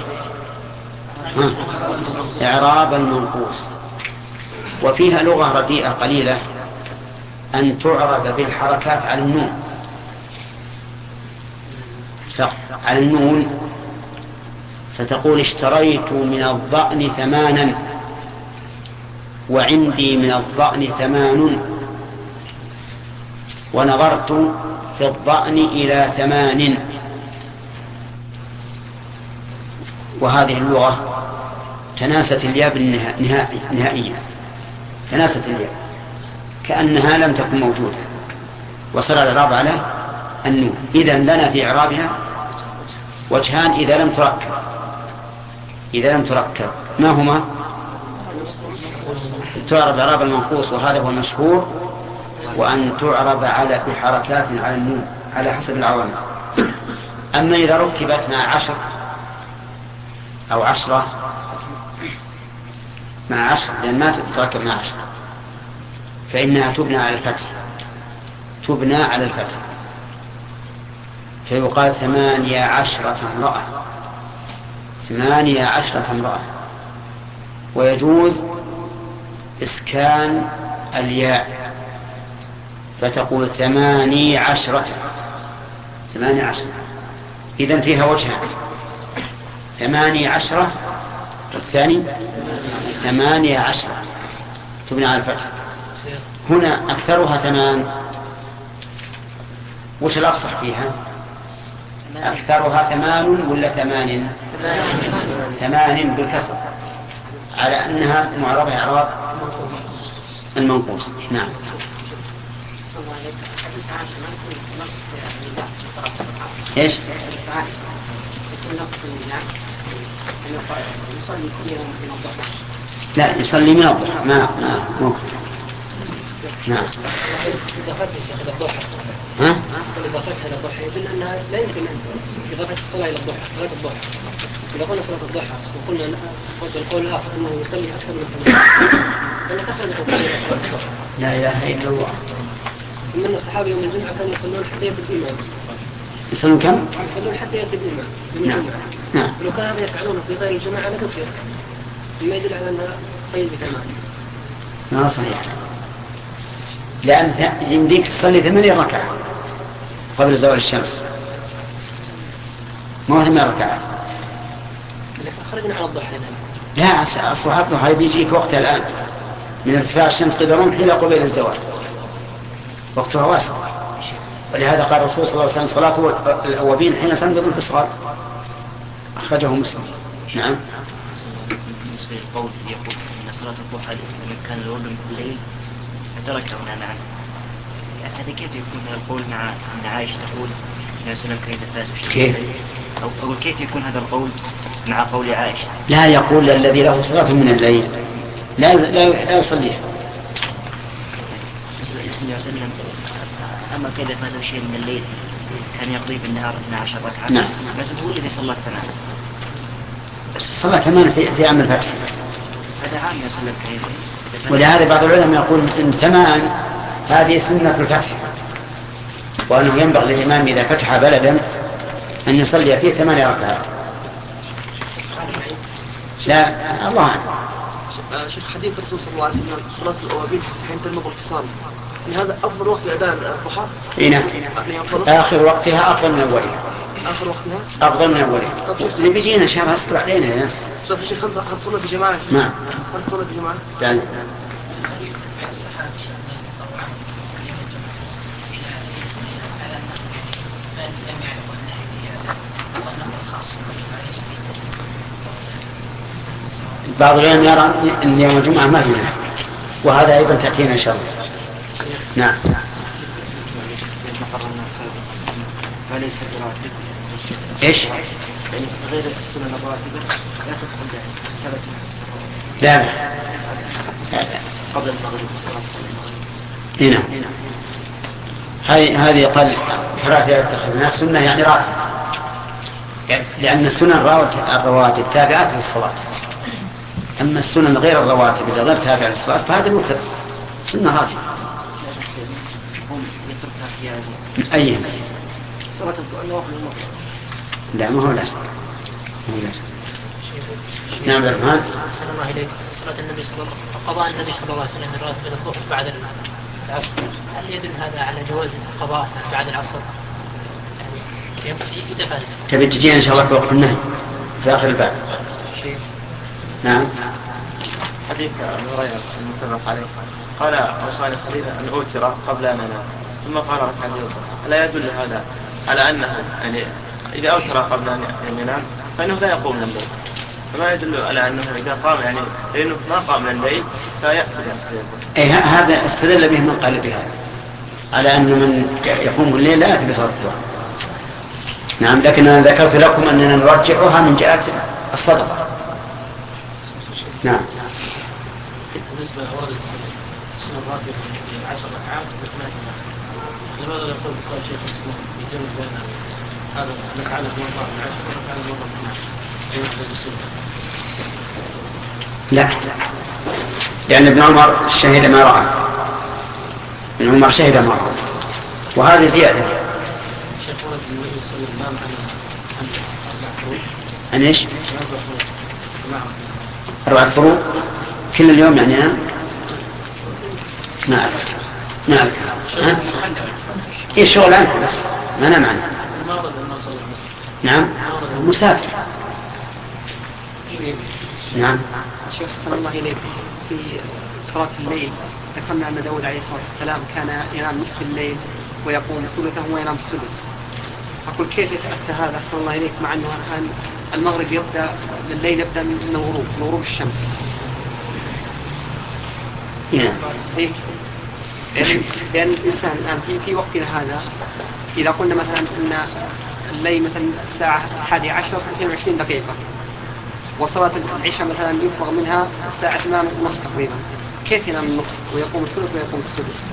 إعراب المنقوص. وفيها لغة رديئة قليلة أن تعرب بالحركات على النون، على النون، فتقول اشتريت من الضأن 8 وعندي من الضأن 8 ونظرت في الضأن إلى 8. وهذه اللغة تناست الياء نهائيا، تناست الياء كأنها لم تكن موجودة، وصل الإعراب على النون. إذن لنا في إعرابها وجهان إذا لم تركب. ما هما؟ تعرب إعراب المنقوص وهذا هو المشهور، وأن تعرب بحركات على النون على حسب العوامل. أما إذا ركبت مع 10 أو 10 مع 10، لأن ما تتركب مع 10 فإنها تبنى على الفتح، فيقال 18 امرأة. ويجوز إسكان الياء فتقول 18. إذن فيها وجهان، 18 والثاني 18 تبنى على الفتح. هنا أكثرها 8. وش الأفصح فيها؟ أكثرها 8 ولا 8؟ 8 بالكسر، على أنها معربة إعراب المنقوص. نعم. إيش؟ لا، يصلي من الضحى ما ممكن. نعم. إضافتها إلى الضحى. إضافتها إلى الضحى يدل أنها لا يمكن أن إضافة الصلاة إلى الضحى، صلاة الضحى. إذا قلنا صلاة الضحى وقلنا القول الآخر أنه يصلي أكثر من 8 فإن تخرج عن صلاة الضحى. لا إله إلا الله. ثم أن الصحابة يوم الجمعة كانوا يصلون حتى يأتي الإمام. يصلون كم؟ يصلون حتى يأتي الإمام. نعم. ولو كانوا يفعلونه في غير الجماعة لكثر، مما يدل على أنها قيد ب8. ما صحيح، لأن يمديك تصلي 8 ركعة قبل زوال الشمس، ما 8 ركعات. خرجنا على الضحى. لا، صلاة الضحى بيجيك وقتها الآن من ارتفاع الشمس قدرون إلى قبيل الزوال، وقتها واسع. ولهذا قال الرسول صلى الله عليه وسلم صلاة الأوابين حين تنبض الفصال، أخرجه مسلم. نعم. بالنسبة للقول يقول أن صلاة الضحى كان الأول من الليل فتركنا معه، هذا كيف يكون هذا القول مع أن عائشة تقول النبي صلى الله عليه وسلم كان يتفاز كيف؟ أو كيف يكون هذا القول مع قول عائشة. لا، يقول الذي له صلاة من الليل لا يصليها. أما كذا فاته شيء من الليل كان يقضي بالنهار 12 ركعة. نعم. بس هو الذي صلى 8. صلاة 8 في عام الفتح. هذا عام يصلي كيف. ولهذا بعض العلماء يقول إن 8 هذه سنة الفتح، وأنه ينبغي للإمام إذا فتح بلدا أن يصلي فيه 8 ركعات. لا، الله أعلم. شيخ، حديث الرسول صلى الله عليه وسلم صلاة الأوابين حين تنمض الفصال، هذا أفضل وقت لأداء الضحى؟ نعم. آخر وقتها أفضل من أولها. آخر وقتها أفضل من أولها. اللي بيجينا شهر أصبر علينا يا ناس. شيخ، هل تصلي بجماعة؟ نعم. هل تصلي بجماعة؟ تعال. بعض العلماء يرى أن يوم الجمعة ما فيه، وهذا أيضا تأتينا إن شاء الله. نعم. إيش؟ غير السنة الراتبة لا تدخل لا قبل المغرب والصلاة. هنا هذه قال كراهية اتخذناها سنة يعني راتب، لأن السنن الرواتب تابعات للصلاة. أما السنن غير الرواتب اللي غير تابعة للصلاة فهذا مثل سنة راتب. أي صلاة النوافل. لا، ما هو لازم. نعم الرحمن. صلى الله عليه صلاة النبي صلى الله عليه وسلم، قضاء النبي صلى الله عليه وسلم الراتب الظهر بعد العصر، هل يدل هذا على جواز القضاء بعد العصر؟ يعني يدفع. تبي تجينا إن شاء الله في وقت النهي في آخر الباب. نعم. حديث أبي هريرة المتفق عليه قال أوصاني خليل أن أوتر قبل أن أنام، ثم قال ركعتين الضحى. ألا يدل هذا على أنه يعني إذا أوتر قبل أن ينام فإنه لا يقوم من الليل، فما يدل على أنه إذا قام يعني لأنه ما قام من الليل فيأتي أي هذا استدل به من قال بهذا على أن من يقوم الليل لا يأتي بصلاة الضحى. نعم، لكن أنا ذكرت لكم أننا نرجعها من جهة الصدقة. نعم. بالنسبة لأوائل سنة الراتب في 10 ركعات وثمان، لماذا يقول قال شيخ الإسلام يجمع بين هذا الركعة الموضوع من 10 والركعة الموضوع من 12؟ لا، لأن ابن عمر شهد ما رأى. ابن عمر شهد ما رأى، وهذه زيادة. شيخ ولد النبي صلى الله عليه وسلم عن إيش؟ 4 فروض كل اليوم يعني. ما أعرف. إيه الشغل عنه بس ما نام عنه. نعم، مسافر. نعم. شيخ صلى الله عليه في صلاة الليل ذكرنا أن داود عليه الصلاة والسلام كان ينام نصف الليل ويقوم ثلثه وينام السدس. أقول كيف يتأتى هذا صلى الله عليه مع أنه الآن المغرب يبدأ، الليل يبدأ من الغروب، من غروب الشمس. لأن الإنسان الآن في وقتنا هذا إذا قلنا مثلا أن الليل مثلا الساعة 11 22 دقيقة، وصلاة العشاء مثلا يفرغ منها الساعة 8:30 تقريبا، كيف ينام النصف ويقوم الثلث ويقوم السدس؟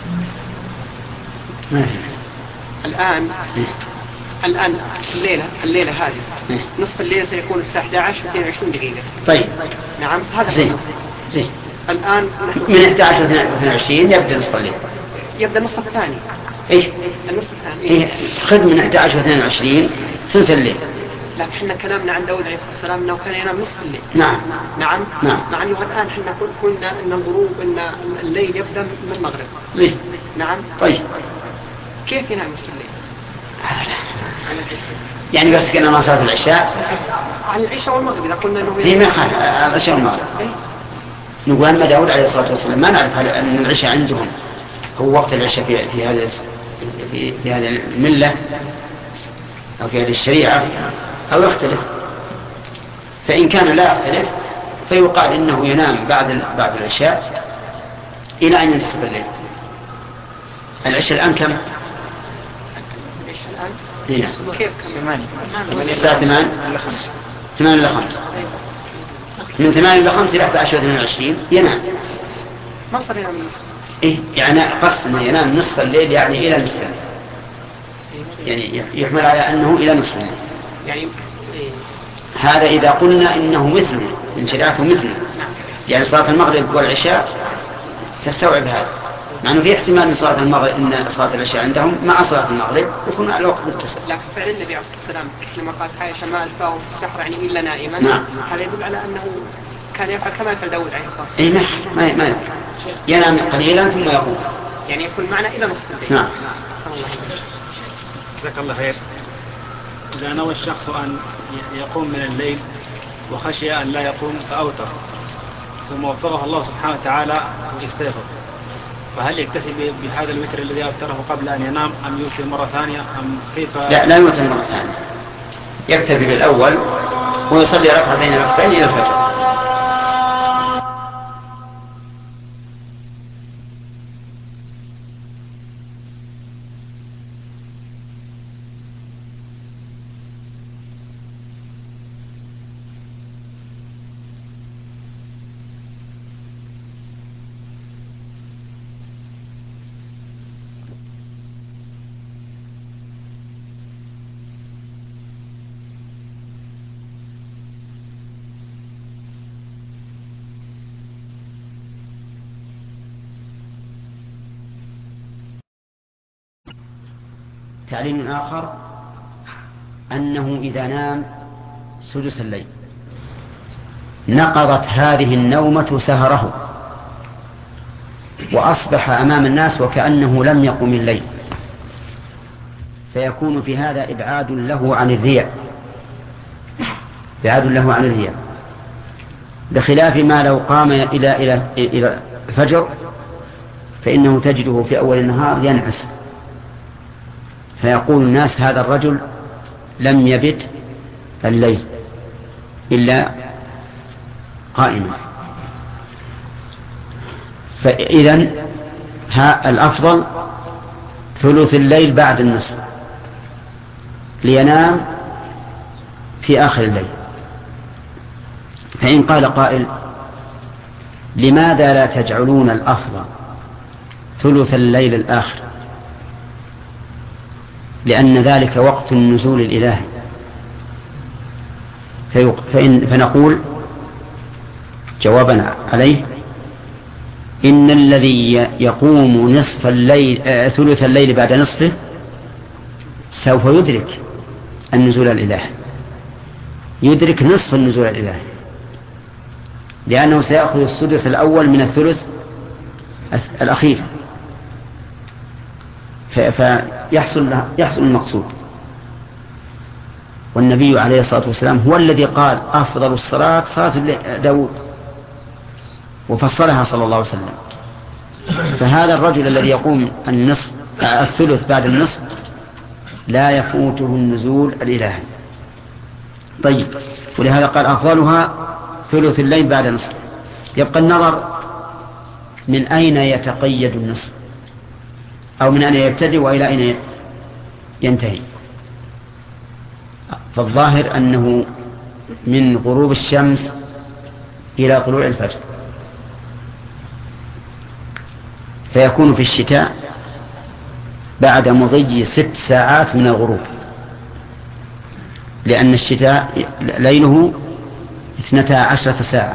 الآن الليلة هذه نصف الليل سيكون الساعة 11 22 دقيقة. طيب. نعم، هذا زين. الآن من 11 ل 22 يبدأ نصف الليل. يبدأ النصف الثاني. إيش؟ النصف الثاني. إيه، خذ من 11 ل 22 ثلث الليل. لكن احنا كلامنا عن داود عليه الصلاة والسلام انه كان ينام نصف الليل. نعم. مع انه الان احنا قلنا ان الغروب ان الليل يبدا من المغرب. زين. نعم. طيب. كيف ينام نصف الليل؟ يعني بس كنا ما صلاة العشاء عن العشاء والمغرب إذا قلنا إنه هي ما يخالف العشاء والمغرب. نقول أن داود عليه الصلاة والسلام ما نعرف أن العشاء عندهم هو وقت العشاء في هذه الملة أو في هذه الشريعة أو يختلف. فإن كان لا يختلف فيقال إنه ينام بعد العشاء إلى أن ينتصف الليل. العشاء الآن كم؟ كيف كمان؟ الساعة 8 8 إلى 5 من 8 إلى 5 إلى 11 22 ينام. ما صار ينام النصف. إيه يعني قصد أنه ينام نصف الليل يعني إلى نصف الليل، يعني يحمل على أنه إلى نصف الليل. يعني هذا إذا قلنا إنه مثله انشراحه مثله، يعني صلاة المغرب والعشاء تستوعب هذا، مع أنه في احتمال أن صلاة المغرب إن صلاة العشاء عندهم مع صلاة المغرب يكون على الوقت متصل. لكن فعل النبي عليه الصلاة والسلام لما قال عائشة ما ألفاه في السحر يعني إلا نائما، نعم. هذا يدل على أنه كان يفعل كما يفعل داود عليه الصلاة إيه والسلام. ما يفعل، ينام قليلا ثم يقوم. يعني يكون معنا إلى نصف الليل. نعم. جزاك الله خير. إذا نوى الشخص أن يقوم من الليل وخشي أن لا يقوم فأوتر، ثم وفقه الله سبحانه وتعالى ويستيقظ، فهل يكتفي بهذا الوتر الذي أوتره قبل أن ينام أم يوتر مرة ثانية أم كيف؟ لا يوتر مرة ثانية، يكتفي بالأول ويصلي ركعتين ركعتين إلى الفجر. تعليم آخر أنه إذا نام سدس الليل نقضت هذه النومة سهره وأصبح أمام الناس وكأنه لم يقم الليل، فيكون في هذا إبعاد له عن الرياء، بخلاف ما لو قام إلى الفجر فإنه تجده في أول النهار ينعس، فيقول الناس هذا الرجل لم يبت الليل إلا قائما. فإذن الأفضل ثلث الليل بعد النصف لينام في آخر الليل. فإن قال قائل لماذا لا تجعلون الأفضل ثلث الليل الآخر؟ لأن ذلك وقت النزول الإلهي. فنقول جوابنا عليه إن الذي يقوم نصف الليل ثلث الليل بعد نصفه سوف يدرك النزول الإلهي، يدرك نصف النزول الإلهي، لأنه سيأخذ السدس الأول من الثلث الأخير، فيحصل المقصود. والنبي عليه الصلاة والسلام هو الذي قال أفضل الصلاة صلاة داود، وفصلها صلى الله عليه وسلم. فهذا الرجل الذي يقوم الثلث بعد النصف لا يفوته النزول الإلهي. طيب، ولهذا قال أفضلها ثلث الليل بعد نصف. يبقى النظر من أين يتقيد النصف، أو من أين يبتدئ وإلى أين ينتهي. فالظاهر أنه من غروب الشمس إلى طلوع الفجر، فيكون في الشتاء بعد مضي 6 ساعات من الغروب، لأن الشتاء ليله 12 ساعة.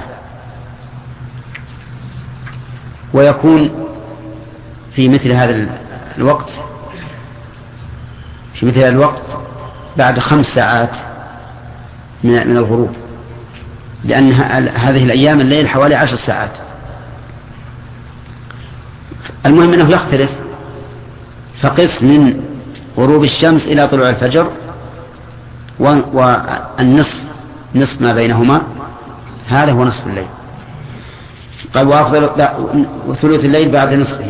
ويكون في مثل هذا الوقت بعد 5 ساعات من الغروب، لأن هذه الأيام الليل حوالي 10 ساعات. المهم أنه يختلف، فقس من غروب الشمس إلى طلوع الفجر، والنصف نصف ما بينهما، هذا هو نصف الليل. قال وأفضل ثلث الليل بعد نصفه.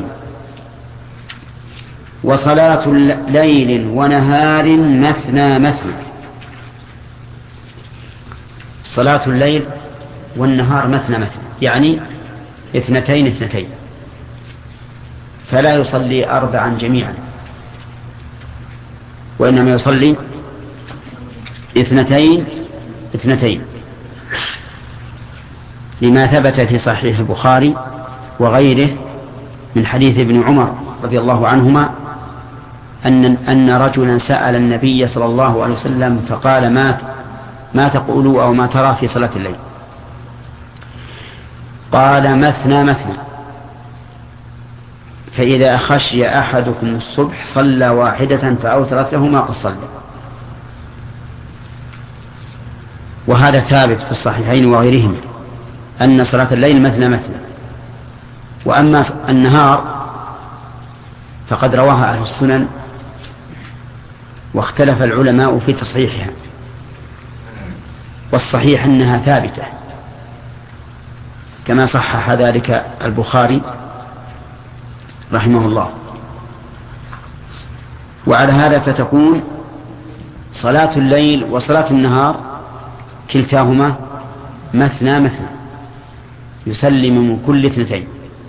وصلاة ليل ونهار مثنى مثنى. صلاة الليل والنهار مثنى مثنى، يعني 2 2، فلا يصلي 4 جميعا، وإنما يصلي 2 2 لما ثبت في صحيح البخاري وغيره من حديث ابن عمر رضي الله عنهما أن رجلا سأل النبي صلى الله عليه وسلم فقال ما تقول أو ما ترى في صلاة الليل؟ قال مثنى، فإذا خشي أحدكم الصبح صلى واحدة فأوترت له ما قد صلى. وهذا ثابت في الصحيحين وغيرهما أن صلاة الليل مثنى. وأما النهار فقد رواها أهل السنن واختلف العلماء في تصحيحها، والصحيح أنها ثابتة كما صحح ذلك البخاري رحمه الله. وعلى هذا فتكون صلاة الليل وصلاة النهار كلتاهما مثنى، يسلم من كل 2.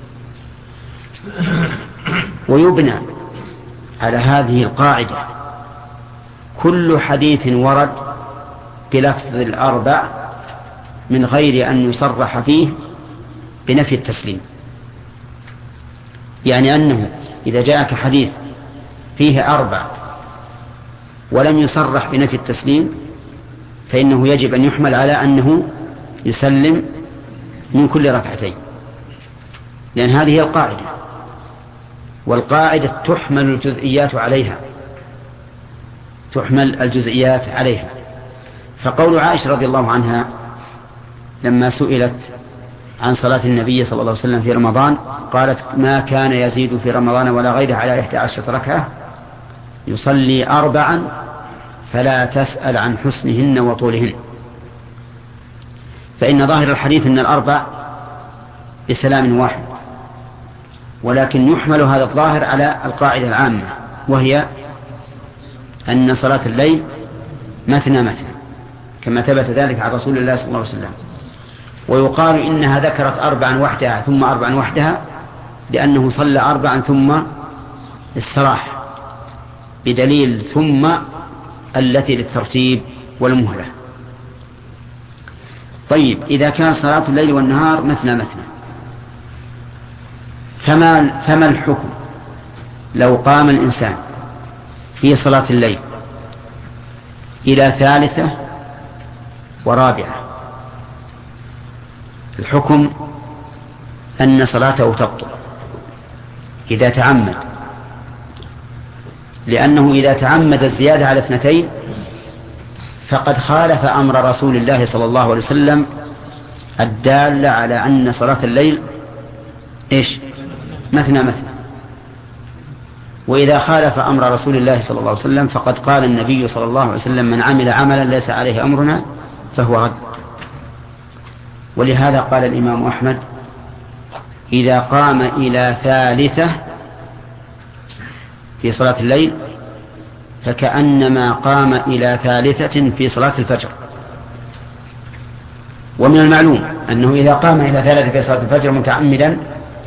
ويبنى على هذه القاعدة كل حديث ورد بلفظ 4 من غير أن يصرح فيه بنفي التسليم. يعني أنه إذا جاءك حديث فيه 4 ولم يصرح بنفي التسليم فإنه يجب أن يحمل على أنه يسلم من كل 2، لأن هذه هي القاعدة، والقاعدة تحمل الجزئيات عليها. فقول عائشة رضي الله عنها لما سئلت عن صلاة النبي صلى الله عليه وسلم في رمضان قالت ما كان يزيد في رمضان ولا غيره على 11 ركعة يصلي 4 فلا تسأل عن حسنهن وطولهن. فإن ظاهر الحديث أن 4 بسلام واحد، ولكن يحمل هذا الظاهر على القاعدة العامة وهي أن صلاة الليل مثنى كما ثبت ذلك عن رسول الله صلى الله عليه وسلم. ويقال إنها ذكرت 4 وحدها ثم 4 وحدها لأنه صلى 4 ثم استراح، بدليل ثم التي للترتيب والمهلة. طيب إذا كان صلاة الليل والنهار مثنى فما الحكم لو قام الإنسان في صلاة الليل إلى 3 و4؟ الحكم أن صلاته تبطل إذا تعمد، لأنه إذا تعمد الزيادة على 2 فقد خالف أمر رسول الله صلى الله عليه وسلم الدال على أن صلاة الليل مثنى. وإذا خالف أمر رسول الله صلى الله عليه وسلم فقد قال النبي صلى الله عليه وسلم من عمل عملا ليس عليه أمرنا فهو رد. ولهذا قال الإمام أحمد إذا قام إلى 3 في صلاة الليل فكأنما قام إلى 3 في صلاة الفجر. ومن المعلوم أنه إذا قام إلى 3 في صلاة الفجر متعمدا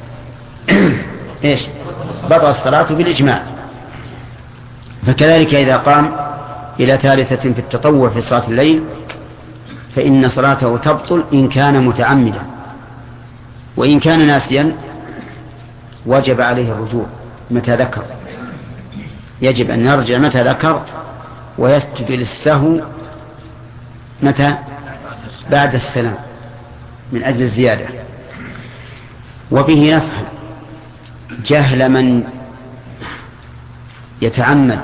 بطل الصلاة بالإجماع. فكذلك إذا قام إلى 3 في التطوع في صلاة الليل فإن صلاته تبطل إن كان متعمدا، وإن كان ناسيا وجب عليه الرجوع متى ذكر، يجب أن يرجع متى ذكر ويسجد للسهو متى؟ بعد السلام من أجل الزيادة. وبه نفهم جهل من يتعمد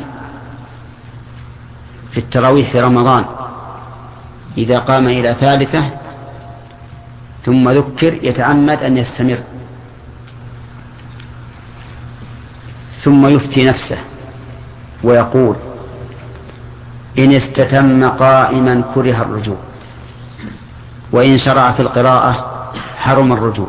في التراويح في رمضان إذا قام إلى 3 ثم ذكر يتعمد أن يستمر ثم يفتي نفسه ويقول إن استتم قائما كره الرجوع، وإن شرع في القراءة حرم الرجوع،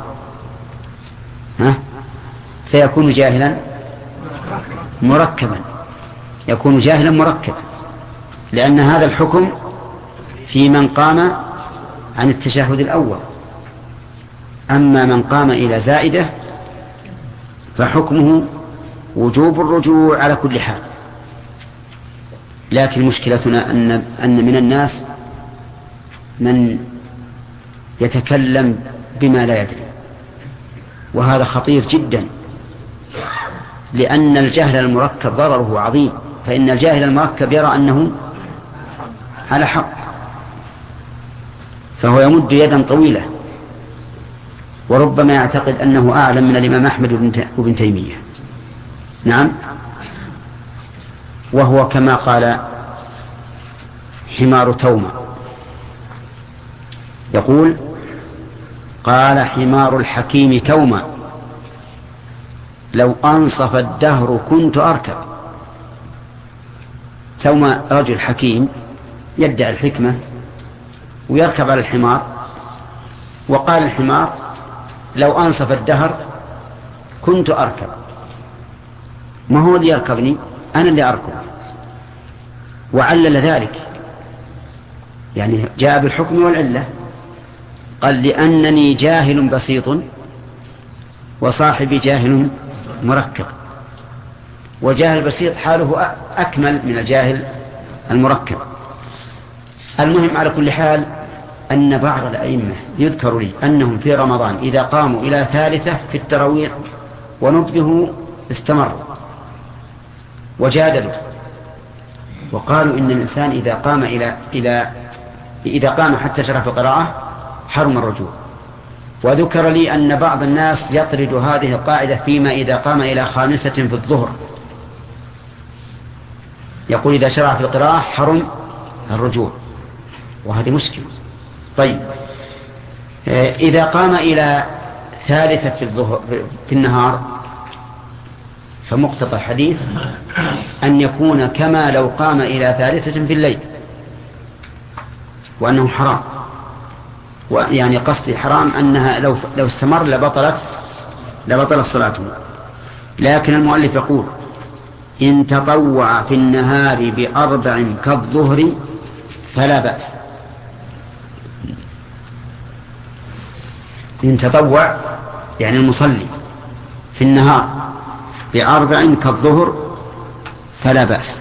فيكون جاهلا مركبا، يكون جاهلا مركبا، لأن هذا الحكم في من قام عن التشهد الأول. أما من قام إلى زائدة فحكمه وجوب الرجوع على كل حال. لكن مشكلتنا أن من الناس من يتكلم بما لا يدري، وهذا خطير جدا، لأن الجهل المركب ضرره عظيم، فإن الجاهل المركب يرى أنه على حق، فهو يمد يدا طويلة، وربما يعتقد أنه أعلم من الإمام أحمد وابن تيمية. نعم، وهو كما قال حمار تومة، يقول: قال حمار الحكيم تومة: لو أنصف الدهر كنت أركب. تومة رجل حكيم يدعي الحكمة ويركب على الحمار، وقال الحمار: لو أنصف الدهر كنت أركب، ما هو اللي يركبني، أنا اللي أركب. وعلل ذلك، يعني جاء بالحكم والعلة، قال: لأنني جاهل بسيط وصاحبي جاهل مركب، وجاهل بسيط حاله أكمل من الجاهل المركب. المهم على كل حال أن بعض الأئمة يذكر لي أنهم في رمضان إذا قاموا إلى ثالثة في التراويح ونبهوا استمروا وجادلوا، وقالوا إن الإنسان إذا قام حتى شرف القراءة حرم الرجوع. وذكر لي أن بعض الناس يطرد هذه القاعدة فيما إذا قام إلى خامسة في الظهر، يقول إذا شرع في القراءة حرم الرجوع، وهذه مشكلة. طيب، إذا قام إلى ثالثة في النهار فمقتضى الحديث أن يكون كما لو قام إلى ثالثة في الليل، وأنه حرام. ويعني قصدي حرام أنها لو استمر لبطلت صلاته. لكن المؤلف يقول: إن تطوع في النهار ب4 كالظهر فلا بأس. إن تطوع يعني المصلي في النهار ب4 كالظهر فلا بأس.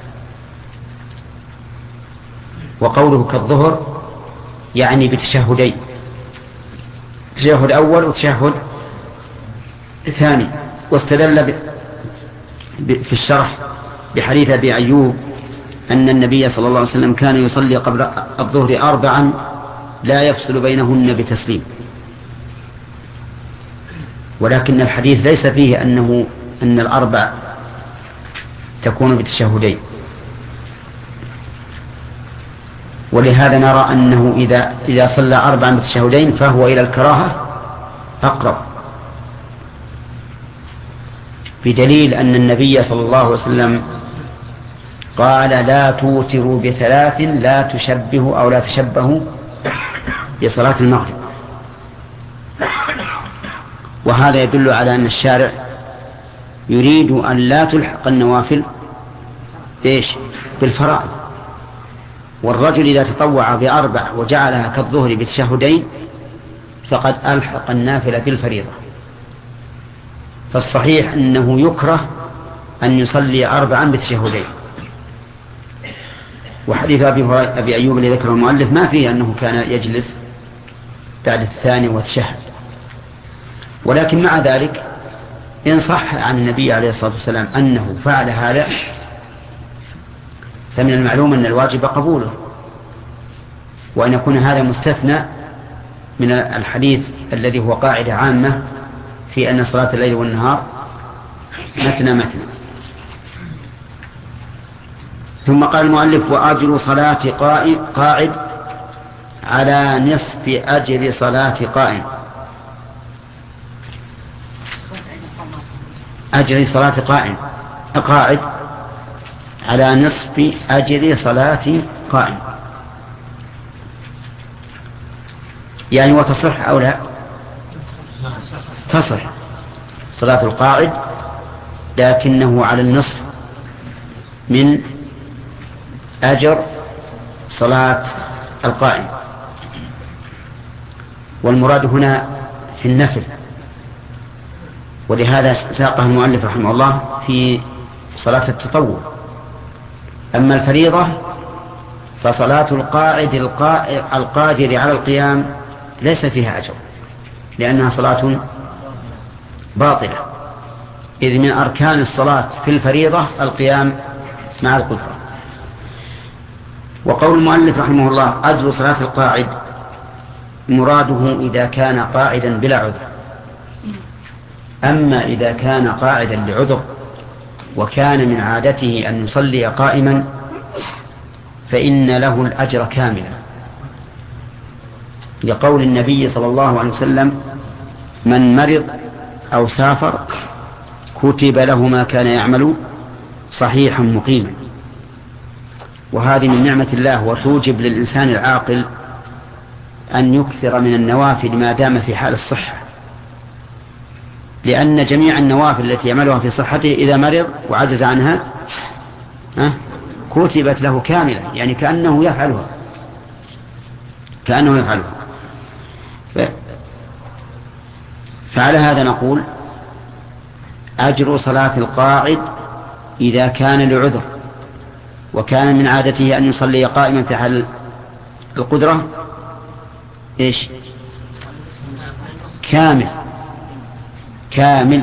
وقوله كالظهر يعني بتشهدين، تشهد أول وتشهد ثاني. واستدل في الشرح بحديث أبي أيوب أن النبي صلى الله عليه وسلم كان يصلي قبل الظهر 4 لا يفصل بينهن بتسليم، ولكن الحديث ليس فيه أن ال4 تكون بتشهدين، ولهذا نرى أنه إذا صلى 4 بتشهدين فهو إلى الكراهة أقرب، بدليل أن النبي صلى الله عليه وسلم قال: لا توتروا ب3 لا تشبهوا أو لا تشبهوا بصلاة المغرب. وهذا يدل على أن الشارع يريد أن لا تلحق النوافل بالفرائض. والرجل إذا تطوع ب4 وجعلها كالظهر بتشهدين فقد ألحق النافلة بالفريضة. فالصحيح أنه يكره أن يصلي 4 بتشهدين. وحديث أبي أيوب الذي ذكره المؤلف ما فيه أنه كان يجلس بعد الثاني وتشهد، ولكن مع ذلك إن صح عن النبي عليه الصلاة والسلام أنه فعل هذا فمن المعلوم أن الواجب قبوله، وأن يكون هذا مستثنى من الحديث الذي هو قاعدة عامة في أن صلاة الليل والنهار مثنى. ثم قال المؤلف: وأجر صلاة قاعد على نصف أجر صلاة قائم. أجر صلاة قاعد على نصف أجر صلاة قائم، يعني وتصح أو لا؟ تصح صلاة القاعد، لكنه على النصف من أجر صلاة القائم. والمراد هنا في النفل، ولهذا ساقه المؤلف رحمه الله في صلاة التطوع. أما الفريضة فصلاة القاعد القادر على القيام ليس فيها أجر، لأنها صلاة باطلة، إذ من أركان الصلاة في الفريضة القيام مع القدرة. وقول المؤلف رحمه الله أجر صلاة القاعد مراده إذا كان قاعدا بلا عذر. أما إذا كان قاعدا لعذر وكان من عادته أن يصلي قائما فإن له الأجر كاملا، لقول النبي صلى الله عليه وسلم من مرض أو سافر كتب له ما كان يعمل صحيحا مقيما. وهذه من نعمة الله، وتوجب للإنسان العاقل أن يكثر من النوافل ما دام في حال الصحة، لأن جميع النوافل التي يعملها في صحته إذا مرض وعجز عنها كتبت له كاملة، يعني كأنه يفعلها فعلى هذا نقول أجر صلاة القاعد إذا كان لعذر وكان من عادته أن يصلي قائما في حال القدرة إيش؟ كامل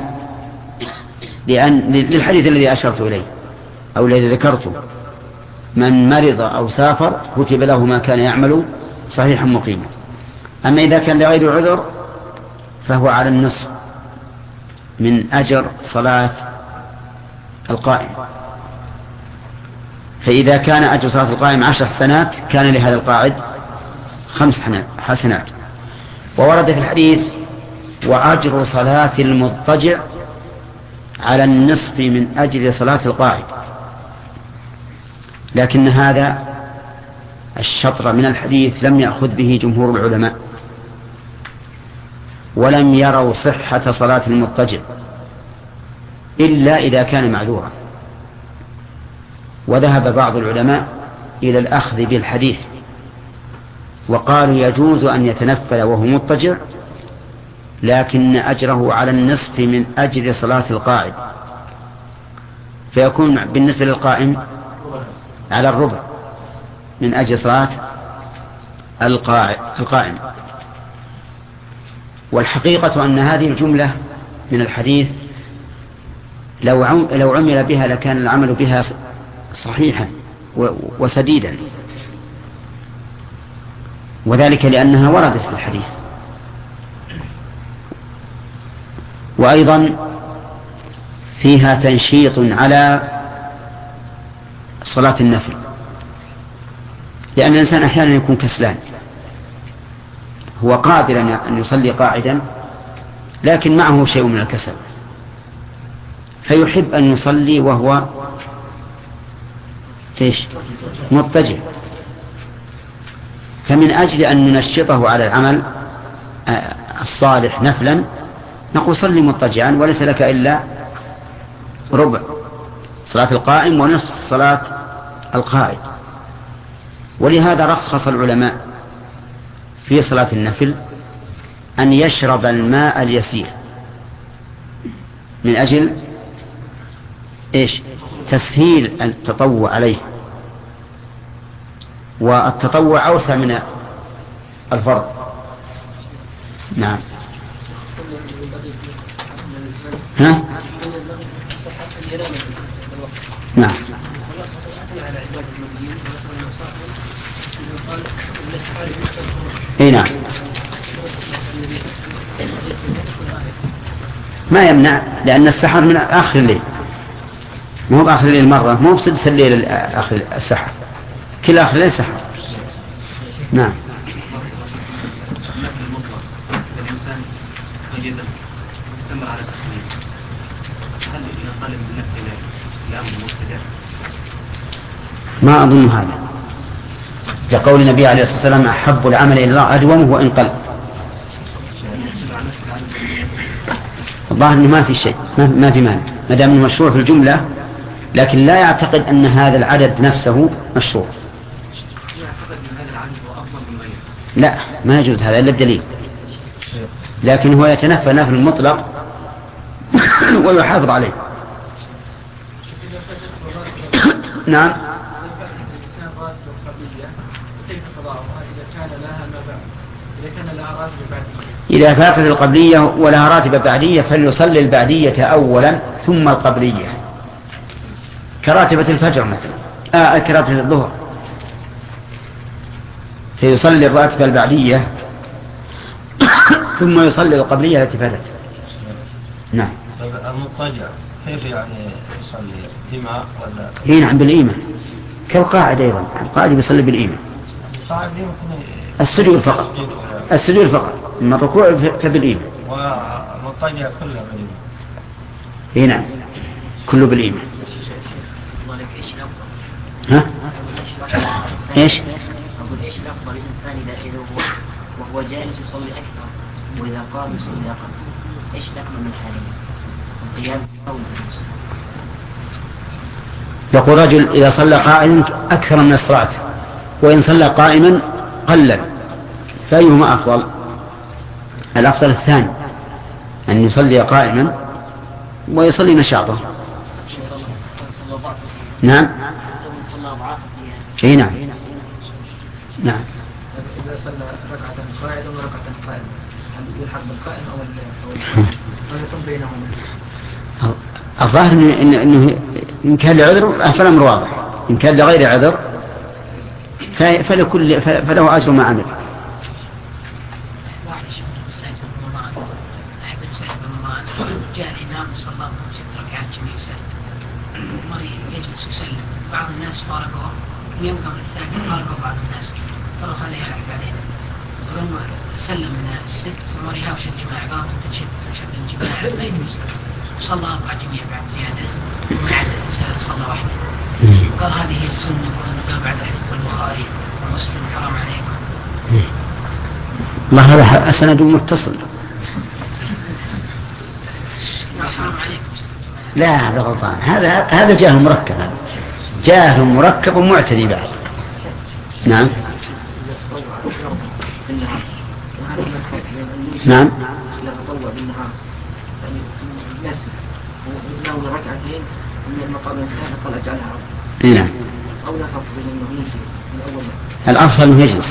للحديث الذي أشرت إليه أو الذي ذكرته، من مرض أو سافر كتب له ما كان يعمل صحيحا مقيما. أما إذا كان لغير عذر فهو على النصف من أجر صلاة القائم. فإذا كان أجر صلاة القائم 10 حسنات كان لهذا القاعد 5 حسنات. وورد في الحديث وأجر صلاة المضطجع على النصف من أجل صلاة القاعد، لكن هذا الشطر من الحديث لم يأخذ به جمهور العلماء، ولم يروا صحة صلاة المضطجع إلا إذا كان معذورا. وذهب بعض العلماء إلى الأخذ بالحديث وقالوا يجوز أن يتنفل وهو مضطجع، لكن أجره على النصف من أجل صلاة القاعد، فيكون بالنسبة للقائم على الربع من أجل صلاة القائم. والحقيقة أن هذه الجملة من الحديث لو عمل بها لكان العمل بها صحيحا وسديدا، وذلك لأنها وردت في الحديث. وأيضا فيها تنشيط على صلاة النفل، لأن الإنسان أحيانا يكون كسلان، هو قادر أن يصلي قاعدا لكن معه شيء من الكسل، فيحب أن يصلي وهو مضطجع. فمن أجل أن ننشطه على العمل الصالح نفلا نقول صلي مضطجعا وليس لك إلا ربع صلاة القائم ونصف صلاة القائد. ولهذا رخص العلماء في صلاة النفل أن يشرب الماء اليسير من أجل تسهيل التطوع عليه، والتطوع أوسع من الفرض. نعم. نعم. نعم. ما يمنع، لأن السحر من آخر الليل، مو بآخر الليل مرة، مو بسدس الليل آخر السحر، كل آخر الليل سحر. نعم. ما أظن هذا، كقول النبي عليه الصلاة والسلام أحب العمل إلى الله أدومه وإن قل. الظاهر أنه ما في شيء، ما في مانع ما دام مشروع في الجملة، لكن لا يعتقد أن هذا العدد نفسه مشروع. لا، ما يجوز هذا إلا الدليل، لكن هو يتنفى نفل المطلق ويحافظ عليه. نعم. إذا فاتت القبلية ولها راتبة بعدية فليصلي البعدية أولا ثم القبلية، كراتبة الفجر مثلا، كراتبة الظهر، فيصلي الراتبة البعدية ثم يصلي القبلية التي فاتت. نعم. المضطجع كيف يعني يصلي بما ولا؟ نعم بالإيمان كالقاعد أيضا، القاعد يصلي بالإيمان. السجود فقط، السجود فقط، أما الركوع فبالإيمان. والمضطجع كله بالإيمان. نعم كله بالإيمان. ها؟ إيش؟ أقول إيش الأفضل للإنسان إذا وهو جالس يصلي أكثر وإذا قام يصلي أقل؟ إيش الأكمل من حالين؟ القيام أو الجلوس؟ يقول رجل إذا صلى قائما أكثر من الصلاة وإن صلى قائما قلل، فأيهما أفضل؟ الأفضل الثاني، أن يصلي قائما ويصلي نشاطه. نعم. نعم. نعم. إذا صلى ركعة قائدا وركعة قائما هل يلحق بالقائم أو يكون بينهما؟ الظاهر إنه إن كان لعذر فالأمر واضح، إن كان لغير عذر فله أجر ما عمل. واحد يشوف المساجد في رمضان، أحد المساجد في رمضان جاء الإمام صلى الله عليه وسلم 6 ركعات جميع سجد، مريض يجلس يسلم، بعض الناس فارقوا يوم قبل الثاني فارقوا بعض الناس، قالوا هذا يلعب علينا، ولما سلم من 6 ثم رهاوش الجماعة قالوا أنت تشد الجماعة ما يجوز، صلى 4 جميع بعد زيادة ومع صلى واحدة، قال هذه هي السنة، وقال بعد حديث البخاري ومسلم حرام عليكم. ما هذا سند متصل. حرام عليكم. لا هذا غلطان، هذا جاهل مركب، جاهل مركب ومعتدي بعد. نعم. نعم. نعم. الأفضل أنه يجلس،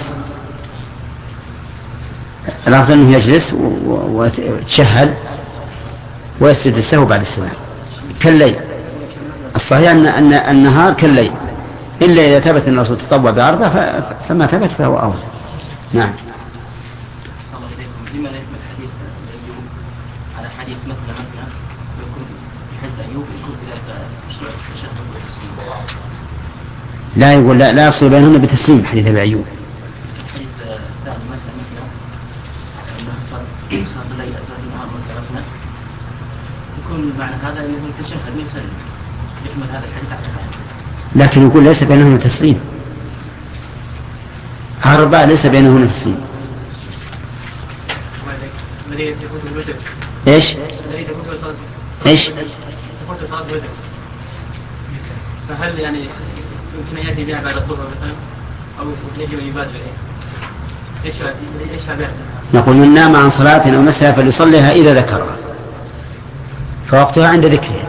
الأفضل أنه يجلس ويتشهد ويسجد السهو بعد السلام كالليل. الصحيح أن النهار كالليل، إلا إذا ثبت أن الرسول تطوع بعرضه فما ثبت فهو أول. نعم. لما لا يثبت حديث أيوب على حديث مثل يكون في حديث أيوب يكون إذا تشهد وتسليم؟ لا يقول لا يفصل بينهن بتسليم حديث أبي أيوب. حديث ثاني مثل أنه صار الليل أثناء النهار وتركنا يكون معنى هذا أنه يتشهد ويسلم، يحمل هذا الحديث على هذا. لكن يقول ليس بينهن تسليم، 4 ليس بينهن تسليم. ايش؟ ايش؟ فهل يعني يمكن يأتي بها بعد الظهر مثلا أو يجب أن يبادر إيش فعله؟ نقول من نام عن صلاة أو نسيها فليصليها إذا ذكرها فوقتها عند ذكرها.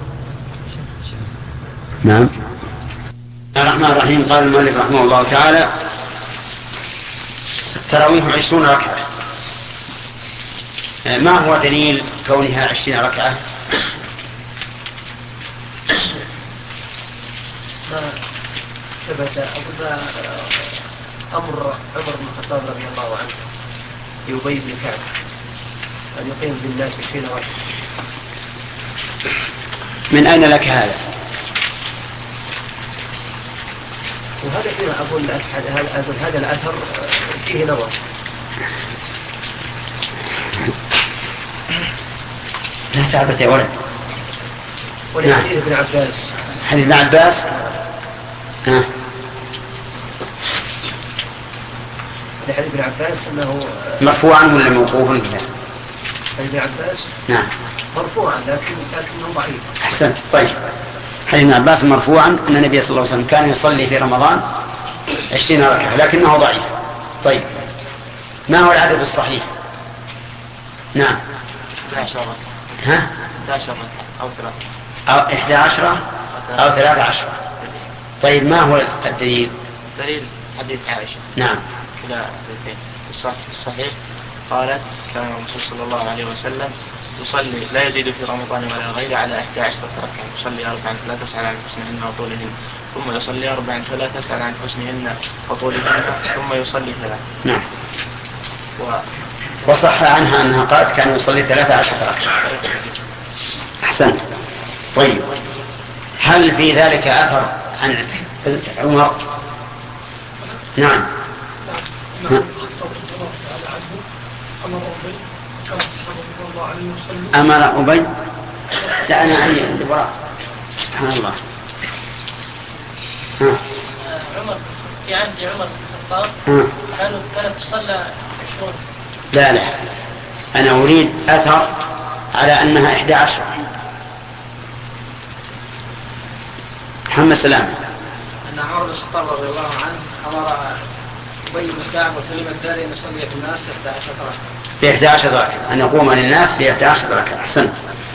نعم. الرحمن الرحيم. قال المؤلف رحمه الله تعالى: التراويح 20 ركعة. ما هو دليل كونها 20 ركعة؟ ثبت أمر عمر بن الخطاب رضي الله عنه لأبي بن كعب أن يقيم بالناس 20 ركعة. من أين لك هذا؟ وهذا فيما أقول هذا الأثر فيه نظر. لا تعبت يا ولد. ولحديث ابن عباس. حديث ابن عباس لحديث ابن عباس أنه مرفوعا ولا موقوفا؟ ابن عباس نعم مرفوعا لكنه ضعيف. أحسنت. طيب حديث ابن عباس مرفوعا أن النبي صلى الله عليه وسلم كان يصلي في رمضان 20 ركعة لكنه ضعيف. طيب ما هو العدد الصحيح؟ نعم 11 ها 11 أو 3 أو 11 أو 13. طيب ما هو الدليل؟ دليل حديث عائشة. نعم. كلا في الصحيح قالت كان الرسول صلى الله عليه وسلم يصلي لا يزيد في رمضان ولا غيره على 11 ركعة، يصلي 4 لا تسأل عن حسنهن وطولهن، ثم يصلي 4 فلا تسأل عن حسنهن وطولهن، ثم يصلي 3. نعم. وصح عنها أنها قالت كان يصلي 13 ركعة. أحسنت. طيب، هل في ذلك أثر عن عمر؟ نعم. أمر أبي، لا أنا عندي براء. سبحان الله. عمر في عهد عمر بن الخطاب كانت تصلى 20. لا أنا أريد أثر على أنها 11. محمد سلام. أن عمر بن الخطاب رضي الله عنه أمر أبي بن كعب وسليم الداري أن يصلي في الناس 11 ركعة. في 11 ركعة، أن يقوم للناس في 11 ركعة. أحسنت.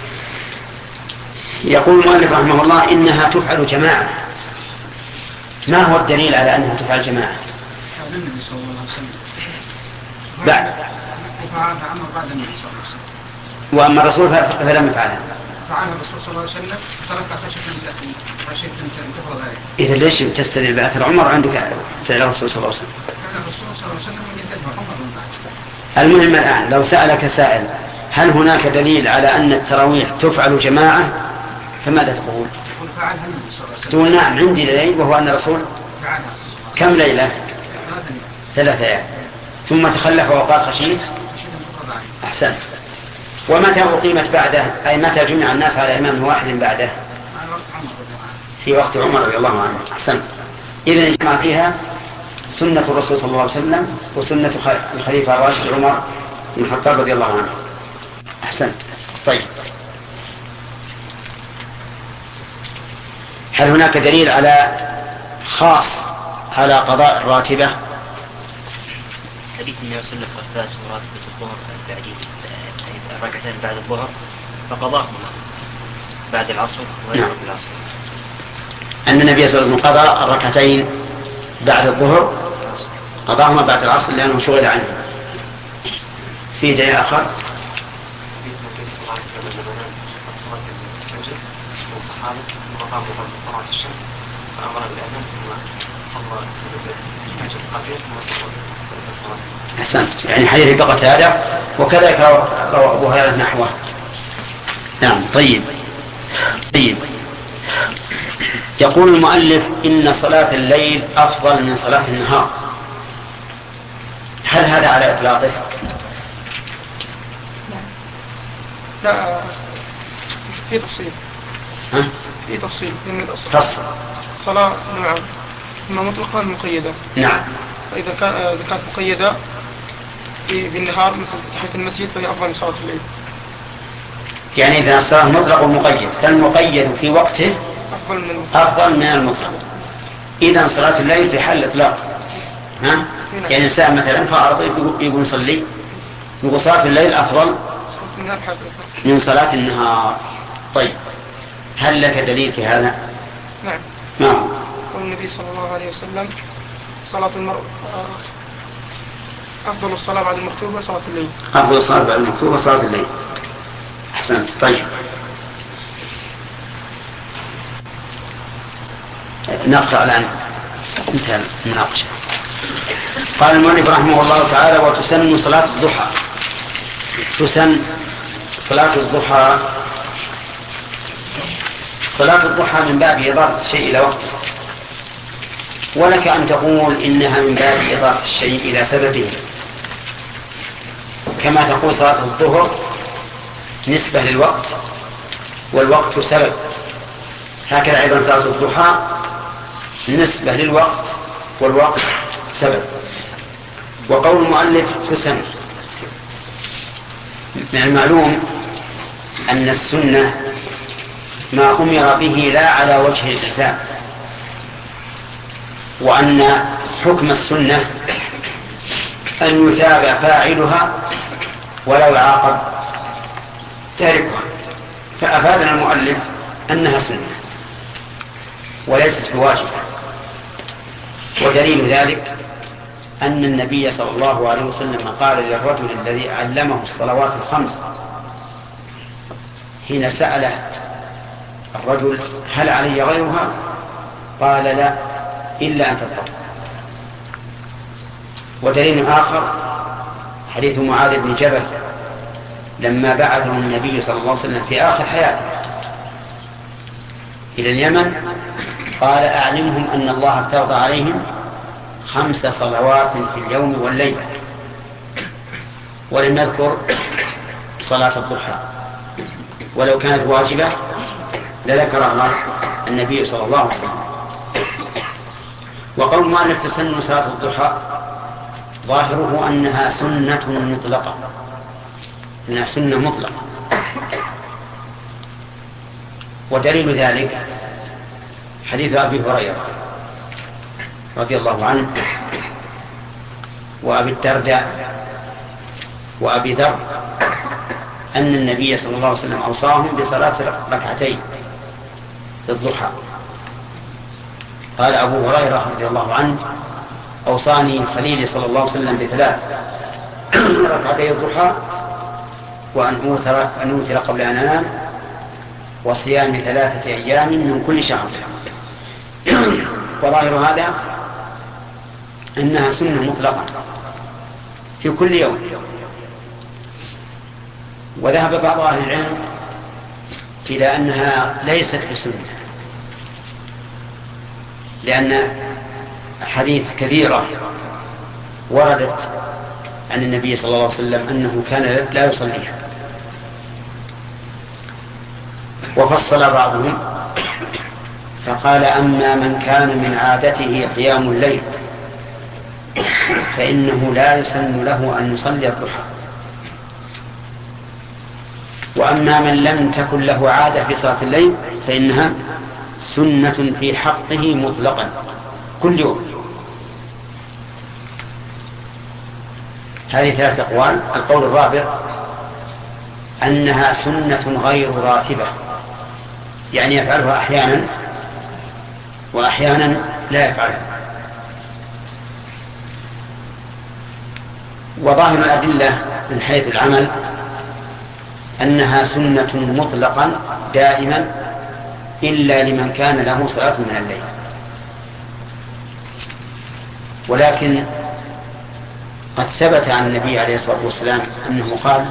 يقول المؤلف رحمه الله إنها تفعل جماعة. ما هو الدليل على أنها تفعل جماعة؟ النبي صلى الله عليه وسلم بعد النبي صلى الله عليه وسلم. وأما الرسول فلم يفعلها. فعلها الرسول صلى الله عليه وسلم ترك خشية أن تفرض عليه. إذا ليش تستدل بأثر عمر عندك فعل الرسول صلى الله عليه وسلم؟ كان الرسول صلى الله عليه وسلم من يتبع عمر من بعد. المهم الآن لو سألك سائل هل هناك دليل على أن التراويح تفعل جماعة فماذا تقول؟ فعلها النبي صلى الله عليه وسلم. تقول نعم عندي دليل وهو أن الرسول فعلها. كم ليلة؟ 3 أيام. ثم تخلف وقال خشيت. أحسنت. ومتى أقيمت بعده؟ أي متى جمع الناس على إمام واحد بعده؟ في وقت عمر رضي الله عنه. أحسنت. إذن جمع فيها سنة الرسول صلى الله عليه وسلم وسنة الخليفة الراشد عمر بن الخطاب رضي الله عنه. أحسنت. طيب، هل هناك دليل على خاص على قضاء الراتبة؟ حديث النبي صلى الله عليه وسلم راتبة الظهر ركعتين بعد الظهر فقضاهما بعد العصر وغير العصر. أن النبي صلى الله عليه وسلم قضى الركعتين بعد الظهر قضاهما بعد العصر لأنه شغل عنه. في دليل آخر؟ أحسنت. يعني حديث بقتادة وكذلك روى أبو هريرة نحوه. نعم. طيب. يقول المؤلف إن صلاة الليل أفضل من صلاة النهار. هل هذا على إطلاقه؟ لا، في تفصيل. في تفصيل. الصلاة نوعان، إما مطلقة مقيدة. نعم. فإذا كانت مقيدة بالنهار مثل تحية المسجد فهي أفضل من صلاة الليل. يعني إذا الصلاة مطلق ومقيد فالمقيد في وقته أفضل من المطلق. إذا صلاة الليل في حال الإطلاق. يعني إنسان مثلا فأرض يقول نصلي، يقول صلاة الليل أفضل من صلاة النهار. طيب، هل لك دليل في هذا؟ نعم. ما هو؟ والنبي صلى الله عليه وسلم صلاة المرء أفضل الصلاة بعد المكتوبة صلاة الليل. أفضل الصلاة بعد المكتوبة صلاة الليل. أحسنت. طيب، نقرأ الآن انتهى المناقشة. قال المؤلف رحمه الله تعالى وتسن صلاة الضحى. تسن صلاة الضحى. صلاة الضحى من باب إضافة الشيء إلى وقته، ولك أن تقول إنها من باب إضافة الشيء إلى سببه، كما تقول صلاة الظهر نسبة للوقت والوقت سبب، هكذا أيضا صلاة الضحى نسبة للوقت والوقت سبب. وقول المؤلف تسن، من المعلوم أن السنة ما أمر به لا على وجه الإلزام، وأن حكم السنة أن يتابع فاعلها ولا يعاقب تاركها. فأفادنا المؤلف أنها سنة وليست بواجبة. ودليل ذلك أن النبي صلى الله عليه وسلم قال للرجل الذي علمه الصلوات الخمس حين سأله الرجل هل علي غيرها؟ قال لا إلا أن تتقوا. ودليل آخر حديث معاذ بن جبل لما بعثه النبي صلى الله عليه وسلم في آخر حياته إلى اليمن قال أعلمهم أن الله افترض عليهم 5 صلوات في اليوم والليل، ولم يذكر صلاة الضحى، ولو كانت واجبة لذكرها النبي صلى الله عليه وسلم. وقول المؤلف تسن صلاة الضحى ظاهره أنها سنة مطلقة، إنها سنة مطلقة. ودليل ذلك حديث أبي هريرة رضي الله عنه وأبي الدرداء وأبي ذر أن النبي صلى الله عليه وسلم أوصاهم بصلاة ركعتين في الضحى. قال أبو هريرة رضي الله عنه أوصاني خليلي صلى الله عليه وسلم ب3 ركعتي الضحى وأن أوتر قبل أن أنام وصيام 3 أيام من كل شهر. وظاهر هذا أنها سنة مطلقة في كل يوم. وذهب بعض أهل العلم إلى أنها ليست بسنة، لأن حديث كثيرة وردت عن النبي صلى الله عليه وسلم أنه كان لا يصليها. وفصل بعضهم فقال أما من كان من عادته قيام الليل فإنه لا يسن له أن يصلي الضحى، وأما من لم تكن له عادة في صلاة الليل فإنها سنة في حقه مطلقا كل يوم. هذه 3 أقوال. القول الرابع أنها سنة غير راتبة، يعني يفعلها أحيانا وأحيانا لا يفعلها. وظاهر الأدلة من حيث العمل أنها سنة مطلقا دائما إلا لمن كان له صلاة من الليل. ولكن قد ثبت عن النبي عليه الصلاة والسلام أنه قال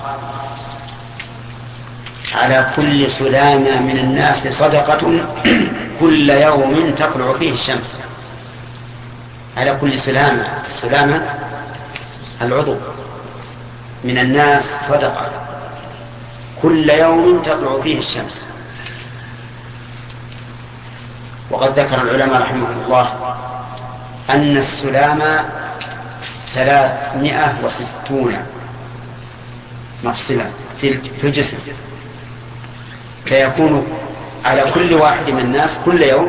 على كل سلامة من الناس صدقة كل يوم تطلع فيه الشمس. على كل سلامة، السلامة العضو من الناس صدقة كل يوم تطلع فيه الشمس. وقد ذكر العلماء رحمهم الله أن السلامة 360 مفصلا في الجسم، فيكون على كل واحد من الناس كل يوم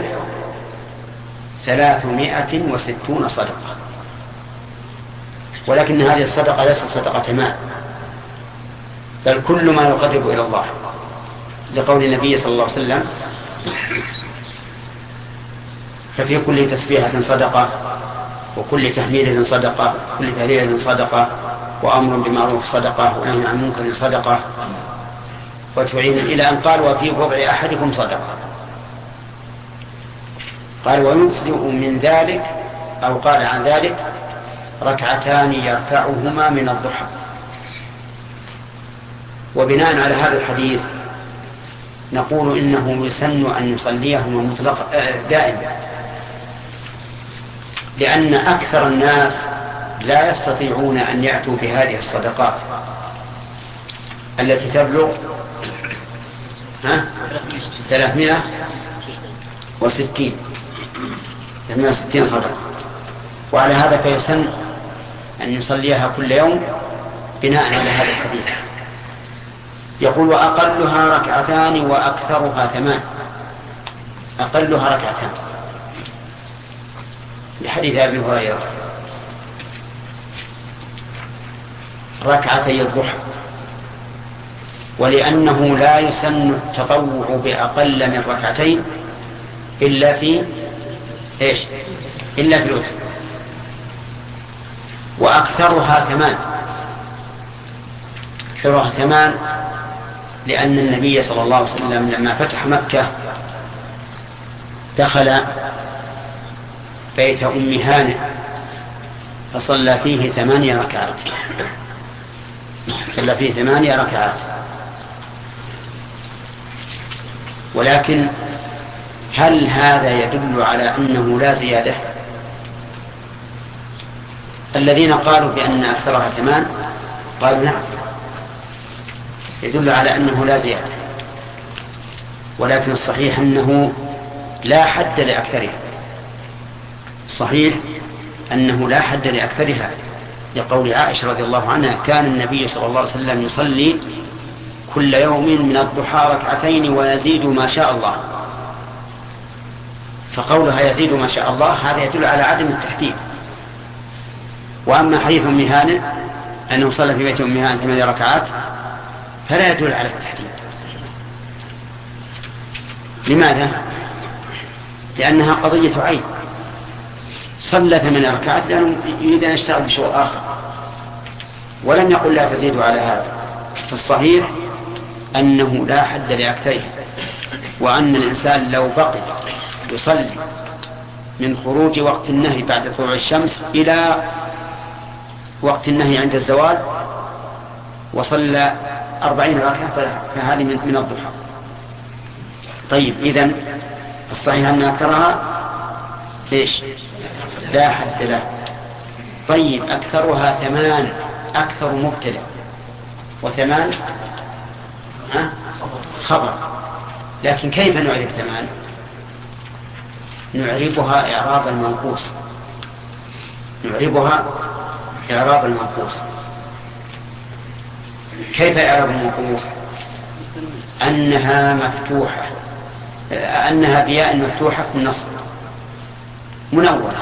360 صدقة. ولكن هذه الصدقة ليست صدقة مال، بل كل ما يقرب إلى الله، لقول النبي صلى الله عليه وسلم ففي كل تسبيحة صدقة وكل تحميد صدقة وكل تهليل صدقة وأمر بمعروف صدقة ونهي عن منكر صدقة وتعين، إلى أن قال وفي وضع أحدكم صدقة. قال ويجزئ من ذلك أو قال عن ذلك 2 يرفعهما من الضحى. وبناء على هذا الحديث نقول إنه يسن أن يصليهما مطلق دائما، لأن أكثر الناس لا يستطيعون أن يأتوا بهذه الصدقات التي تبلغ 360 صدقة. وعلى هذا فيسن أن يصليها كل يوم بناء على هذا الحديث. يقول وأقلها 2 وأكثرها 8. أقلها 2 لحديث أبي هريرة 2 الضحى، ولأنه لا يسن التطوع بأقل من 2 إلا في إيش؟ إلا في الوتر. وأكثرها 8. أكثرها 8 لأن النبي صلى الله عليه وسلم لما فتح مكة دخل بيت أم هانئ فصلى فيه 8 ركعات. صلى فيه 8 ركعات. ولكن هل هذا يدل على أنه لا زيادة؟ الذين قالوا بأن أكثرها 8 قالوا نعم، يدل على أنه لا زيادة، ولكن الصحيح أنه لا حد لأكثرها. صحيح أنه لا حد لأكثرها، لقول عائشة رضي الله عنها: كان النبي صلى الله عليه وسلم يصلي كل يوم من الضحى 2 ويزيد ما شاء الله. فقولها يزيد ما شاء الله هذا يدل على عدم التحديد. وأما حديث أم هانئ أنه صلى في بيت أم هانئ 8 ركعات فلا يدل على التحديد. لماذا؟ لأنها قضية عين. صلى 8 ركعات لأنه يريد أن يشتغل بشغل آخر، ولم يقل لا تزيد على هذا. فالصحيح أنه لا حد لأكثرها، وأن الإنسان لو بقي يصلي من خروج وقت النهي بعد طلوع الشمس إلى وقت النهي عند الزوال وصلى 40 ركعة فهذه من الضحى. طيب، إذن الصحيح أن أكثرها إيش؟ لا حد له. طيب، أكثرها 8 أكثر مبتدأ، و8 خبر. لكن كيف نعرف 8؟ نعربها إعراب المنقوص. نعربها إعراب المنقوص. كيف إعراب المنقوص؟ أنها مفتوحة، أنها بياء مفتوحة في النصب منورة.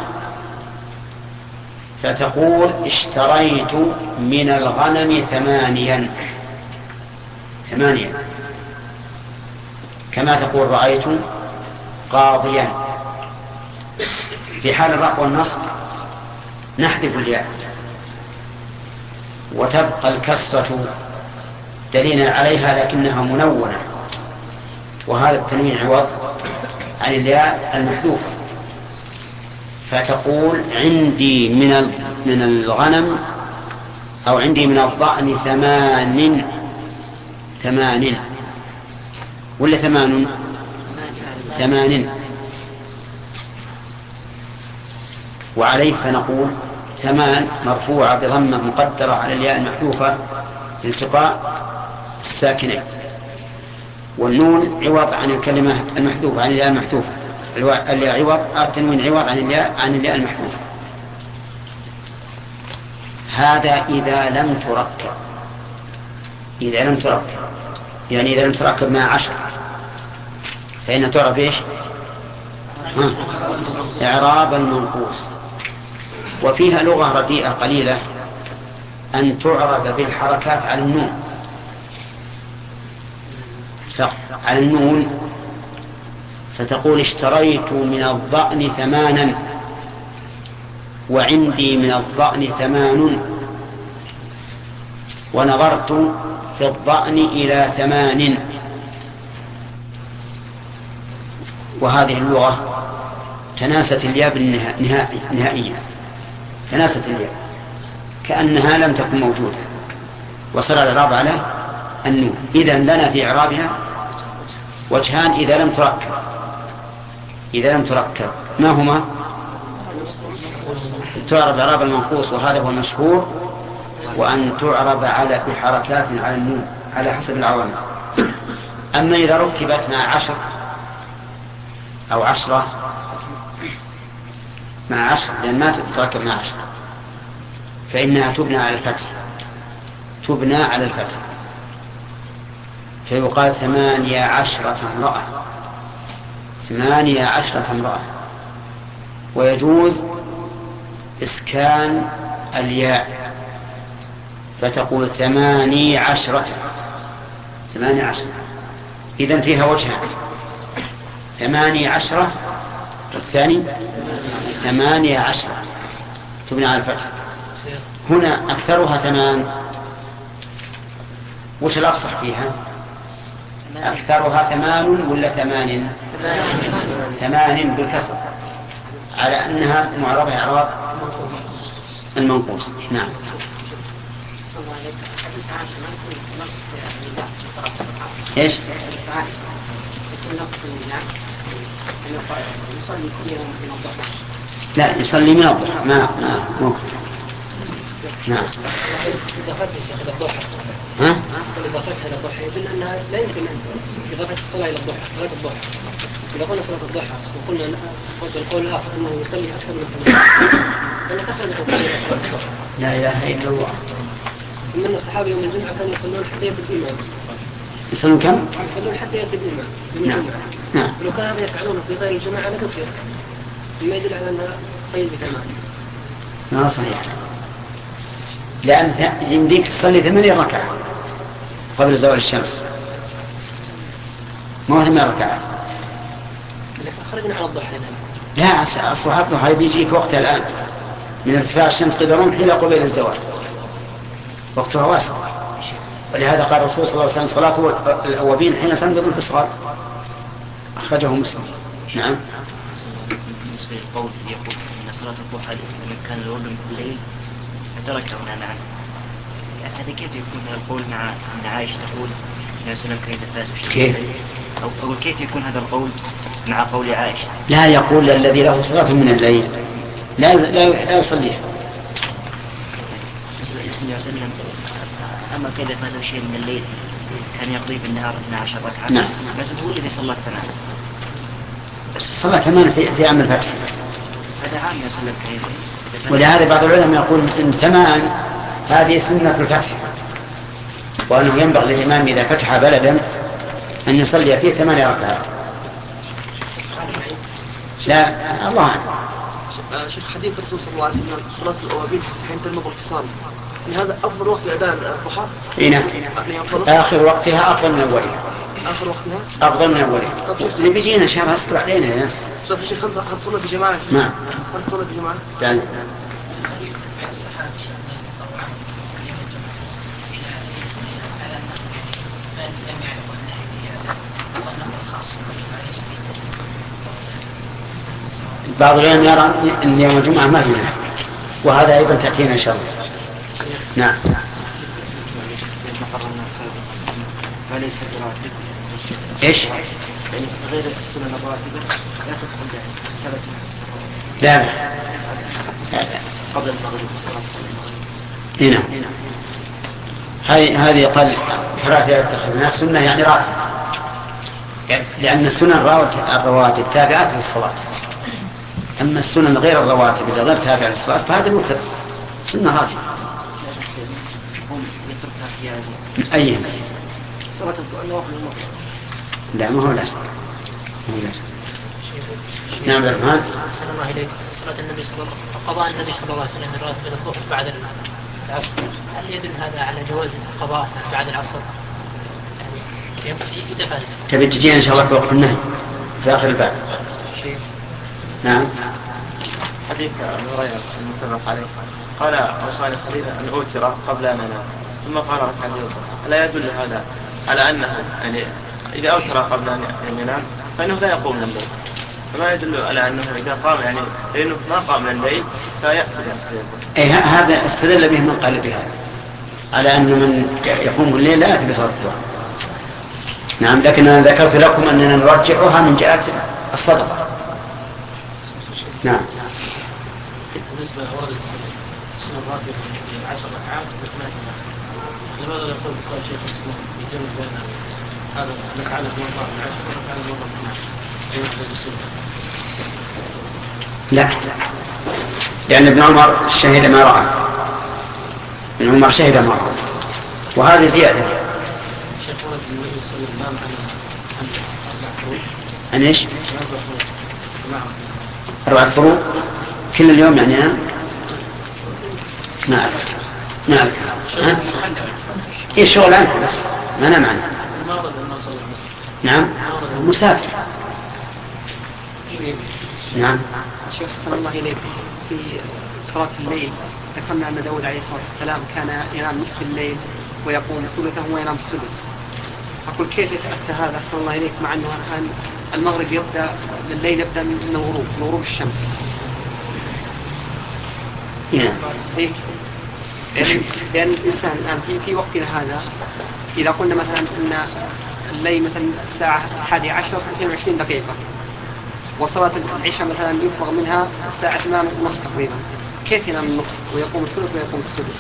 فتقول: اشتريت من الغنم 8 كما تقول: رأيت قاضيا. في حال الرفع والنصب نحذف الياء وتبقى الكسرة دليلا عليها لكنها منونة، وهذا التنوين عوض عن الياء المحذوفة. فتقول: عندي من الغنم أو عندي من الضأن 8 ولا 8 وعليه فنقول 8 مرفوعة بضمة مقدرة على الياء المحذوفة لالتقاء الساكنين، والنون عوض عن الكلمة المحذوفة عن الياء المحذوفة. الياء عوض، التنوين عوض عن الياء المحذوفة. هذا إذا لم تركب، يعني إذا لم تركب مع 10 فإن تعرف إيش؟ إعراب المنقوص. وفيها لغة رديئة قليلة أن تعرف بالحركات على النون، على النون. فتقول: اشتريت من الضأن 8 وعندي من الضأن 8 ونظرت في الضأن إلى 8. وهذه اللغة تناست الياء نهائيا، تناست الياء كأنها لم تكن موجودة، وصل الإعراب على النون. إذن لنا في إعرابها وجهان إذا لم تركب. ما هما؟ تعرب إعراب المنقوص وهذا هو المشهور، وأن تعرب بحركات على النون على حسب العوامل. أما إذا ركبت مع 10 أو 10 مع 10 لأن ما تتركب مع 10 فإنها تبنى على الفتح. فيقال 18 امرأة. ويجوز إسكان الياء فتقول 18. إذن فيها وجهان: 18 والثاني 18 تبنى على الفتح. هنا أكثرها 8. وش الأفصح فيها؟ أكثرها 8 ولا 8؟ 8 بالكسر، على أنها معربة إعراب المنقوص. نعم. ايش؟ لا، يصلي من الضحى ما ممكن. نعم. إضافتها الشيخ إلى الضحى. ها؟ إضافتها إلى الضحى يدل أنها لا يمكن أن إضافة الصلاة إلى الضحى، صلاة الضحى. إذا قلنا صلاة الضحى وقلنا القول الآخر أنه يصلي أكثر من 8 فلا تخرج عن صلاة الضحى. لا إله إلا الله. من الصحابة يوم الجمعة كانوا يصلون حتى يأتي الإمام. يصلون كم؟ يصلون حتى يأتي الإمام يوم نعم. الجمعة. نعم. ولو كان هذا يفعلونه في غير الجماعة لكثر، مما يدل على أنها قيد ب8. ما صحيح، لأن يمديك تصلي 8 ركعة قبل زوال الشمس، ما 8 ركعات. خرجنا على الضحى. لا، أصبح الضحى بيجيك وقتها الآن من ارتفاع الشمس قدر رمح إلى قبيل الزوال، وقتها واسع. ولهذا قال الرسول صلى الله عليه وسلم: صلاة الأوابين حين تنبض الفصال. أخرجه مسلم. نعم. بالنسبة للقول يقول أن صلاة الضحى كان الأول من كل ليل فتركه معه، هذا كيف يكون هذا القول مع أن عائشة تقول النبي صلى الله عليه وسلم كان يتفاز كيف؟ أو كيف يكون هذا القول مع قول عائشة؟ لا، يقول الذي له صلاة من الليل لا يصليها. صلى الله عليه وسلم أما كذا فاته شيء من الليل كان يقضي بالنهار 12 ركعة. نعم. بس هو الذي صلى 8. بس صلى 8 في عام الفتح. هذا عام يا سلام كريم. ولهذا بعض العلماء يقول إن 8 هذه سنة الفتح، وأنه ينبغي للإمام إذا فتح بلدا أن يصلي فيه 8 ركعات. لا، الله أعلم. شيخ حديث الرسول صلى الله عليه وسلم صلاة الأوابين حين تنبض الفصال، هذا أفضل وقت أذان الضحى؟ هنا آخر وقتها أفضل من أولها. آخر وقتها أفضل من أولها. اللي بيجينا شهر أصبر علينا يا ناس. طيب الشيخ هل تصلي في جماعة؟ نعم. هل تصلي في جماعة؟ تعال. بعض العلماء يرى أن يوم الجمعة ما فينا، وهذا أيضا تأتينا إن شاء الله. نعم. إيش؟ غير السنة الراتبة لا تدخل لا قبل المغرب والصلاة. هنا هذه قال فراتب اتخذناها السنة يعني راتب، لأن السنة الرواتب تابعات للصلاة. أما السنن غير الرواتب إذا غير تابعة للصلاة فهذا الوتر سنة راتبة. أي صلاة النوافل. لا، ما هو لازم. نعم. الرحمن. أحسن الله إليك. صلاة النبي صلى الله عليه وسلم، قضاء النبي صلى الله عليه وسلم الراتبة الظهر بعد العصر، هل يدل هذا على جواز القضاء بعد العصر؟ يعني يدفع. تبي تجينا إن شاء الله في وقت النهي في آخر الباب. نعم. حديث أبي هريرة المتفق عليه قال أوصاني خليل أن أوتر قبل أن أنام ثم قال ركعتين الظهر. ألا يدل هذا على أنه يعني إذا أوتر قبل أن ينام فإنه لا يقوم من الليل، فما يدل على أنه إذا قام يعني لأنه ما قام من الليل فيأخذ أي هذا استدل به من قال بهذا على أن من يقوم الليل لا يأتي بصلاة الظهر. نعم. لكن أنا ذكرت لكم أننا نرجعها من جهة الصدقة. نعم. بالنسبة لأوراد السنة الراتبة في 10 ركعات لماذا يقول شيخ الإسلام يجمع بين هذا الركعات الموضوع من 10 وركعات الموضوع من 12 لا، لأن ابن عمر شهد ما رأى. ابن عمر شهد ما رأى، وهذه زيادة. شيخ ورد النبي صلى الله عليه وسلم عن إيش؟ 4 فروض كل اليوم يعني. نعم. نعم. إيه شغل عنه بس ما نام عنه. نعم. مسافر. شيخ نعم. شيخ صلى الله إليك في صلاة الليل ذكرنا أن داود عليه الصلاة والسلام كان ينام نصف الليل ويقوم ثلثه وينام السدس. أقول كيف يتأتى هذا أحسن الله إليك مع أنه الآن المغرب يبدأ الليل يبدأ من الغروب، من غروب الشمس. لأن الإنسان الآن في وقتنا هذا إذا قلنا مثلا أن الليل مثلا الساعة 11 22 دقيقة وصلاة العشاء مثلا يفرغ منها الساعة 8:30 تقريبا، كيف ينام النصف ويقوم الثلث ويقوم السدس؟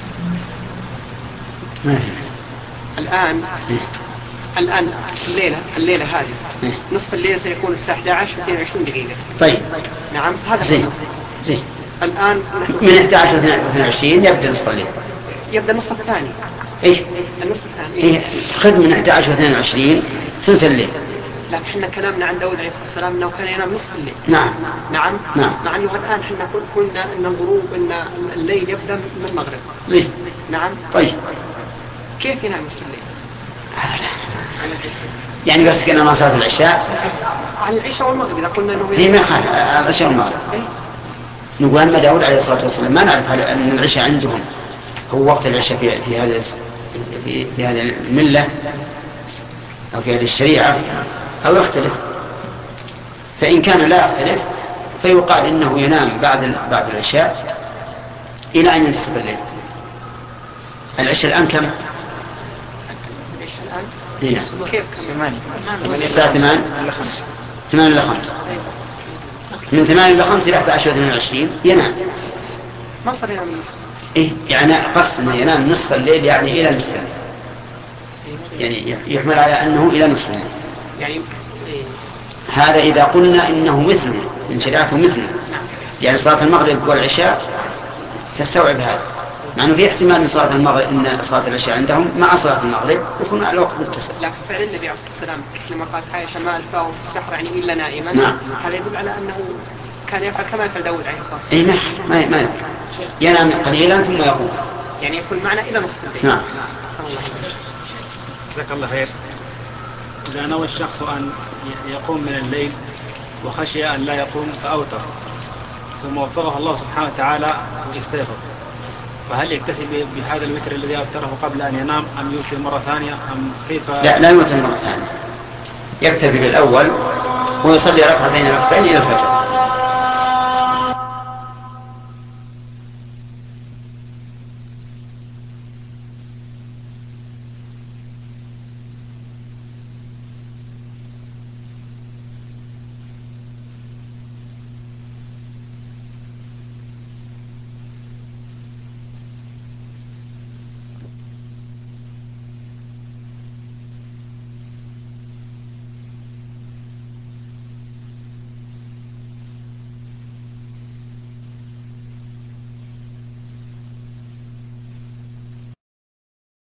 الآن الليلة هذه نصف الليل سيكون الساعة 11 22 دقيقة. طيب نعم هذا زين. الآن من 11 22 يبدأ نصف الليل. يبدأ النصف الثاني. إيش؟ النصف الثاني. إيه خذ من 11 22 ثلث الليل. لكن احنا كلامنا عن داود عليه الصلاة والسلام انه كان ينام نصف الليل. نعم. مع انه الآن احنا قلنا ان الغروب ان الليل يبدأ من المغرب. إيه؟ نعم. طيب كيف ينام نصف الليل؟ يعني بس كنا ما صلاة العشاء عن العشاء والمغرب إذا قلنا إنه هي ما خالف العشاء والمغرب. نقول أن داود عليه الصلاة والسلام ما نعرف هل أن العشاء عندهم هو وقت العشاء في هذه الملة أو في هذه الشريعة أو يختلف. فإن كان لا يختلف فيقال إنه ينام بعد العشاء إلى أن ينتصف الليل. العشاء الآن كم؟ كيف الساعة 8 إلى 5 من 8 إلى 5 إلى 11 22 ينام. ما صار ينام النصف. إيه يعني قصد أنه ينام نصف الليل يعني إلى نصف الليل، يعني يحمل على أنه إلى نصف الليل. يعني هذا إذا قلنا إنه مثله من شريعته مثله، يعني صلاة المغرب والعشاء تستوعب هذا، مع أنه في احتمال أن صلاة المغرب إن صلاة العشاء عندهم مع صلاة المغرب يكون على وقت متصل. لكن فعل النبي عليه الصلاة والسلام لما قالت عائشة ما ألفاه في السحر يعني إلا نائما. نعم. هذا يدل على أنه كان يفعل كما يفعل داود عليه الصلاة إيه والسلام. ما يفعل ينام قليلا ثم يقوم. يعني يكون معنا إلى نصف الليل. نعم. جزاك الله خير. إذا نوى الشخص أن يقوم من الليل وخشي أن لا يقوم فأوتر ثم وفقه الله سبحانه وتعالى ويستيقظ، فهل يكتفي بهذا الوتر الذي أوتره قبل أن ينام أم يوتر مرة ثانية أم كيف؟ لا يوتر مرة ثانية، يكتفي بالأول ويصلي ركعتين إلى الفجر.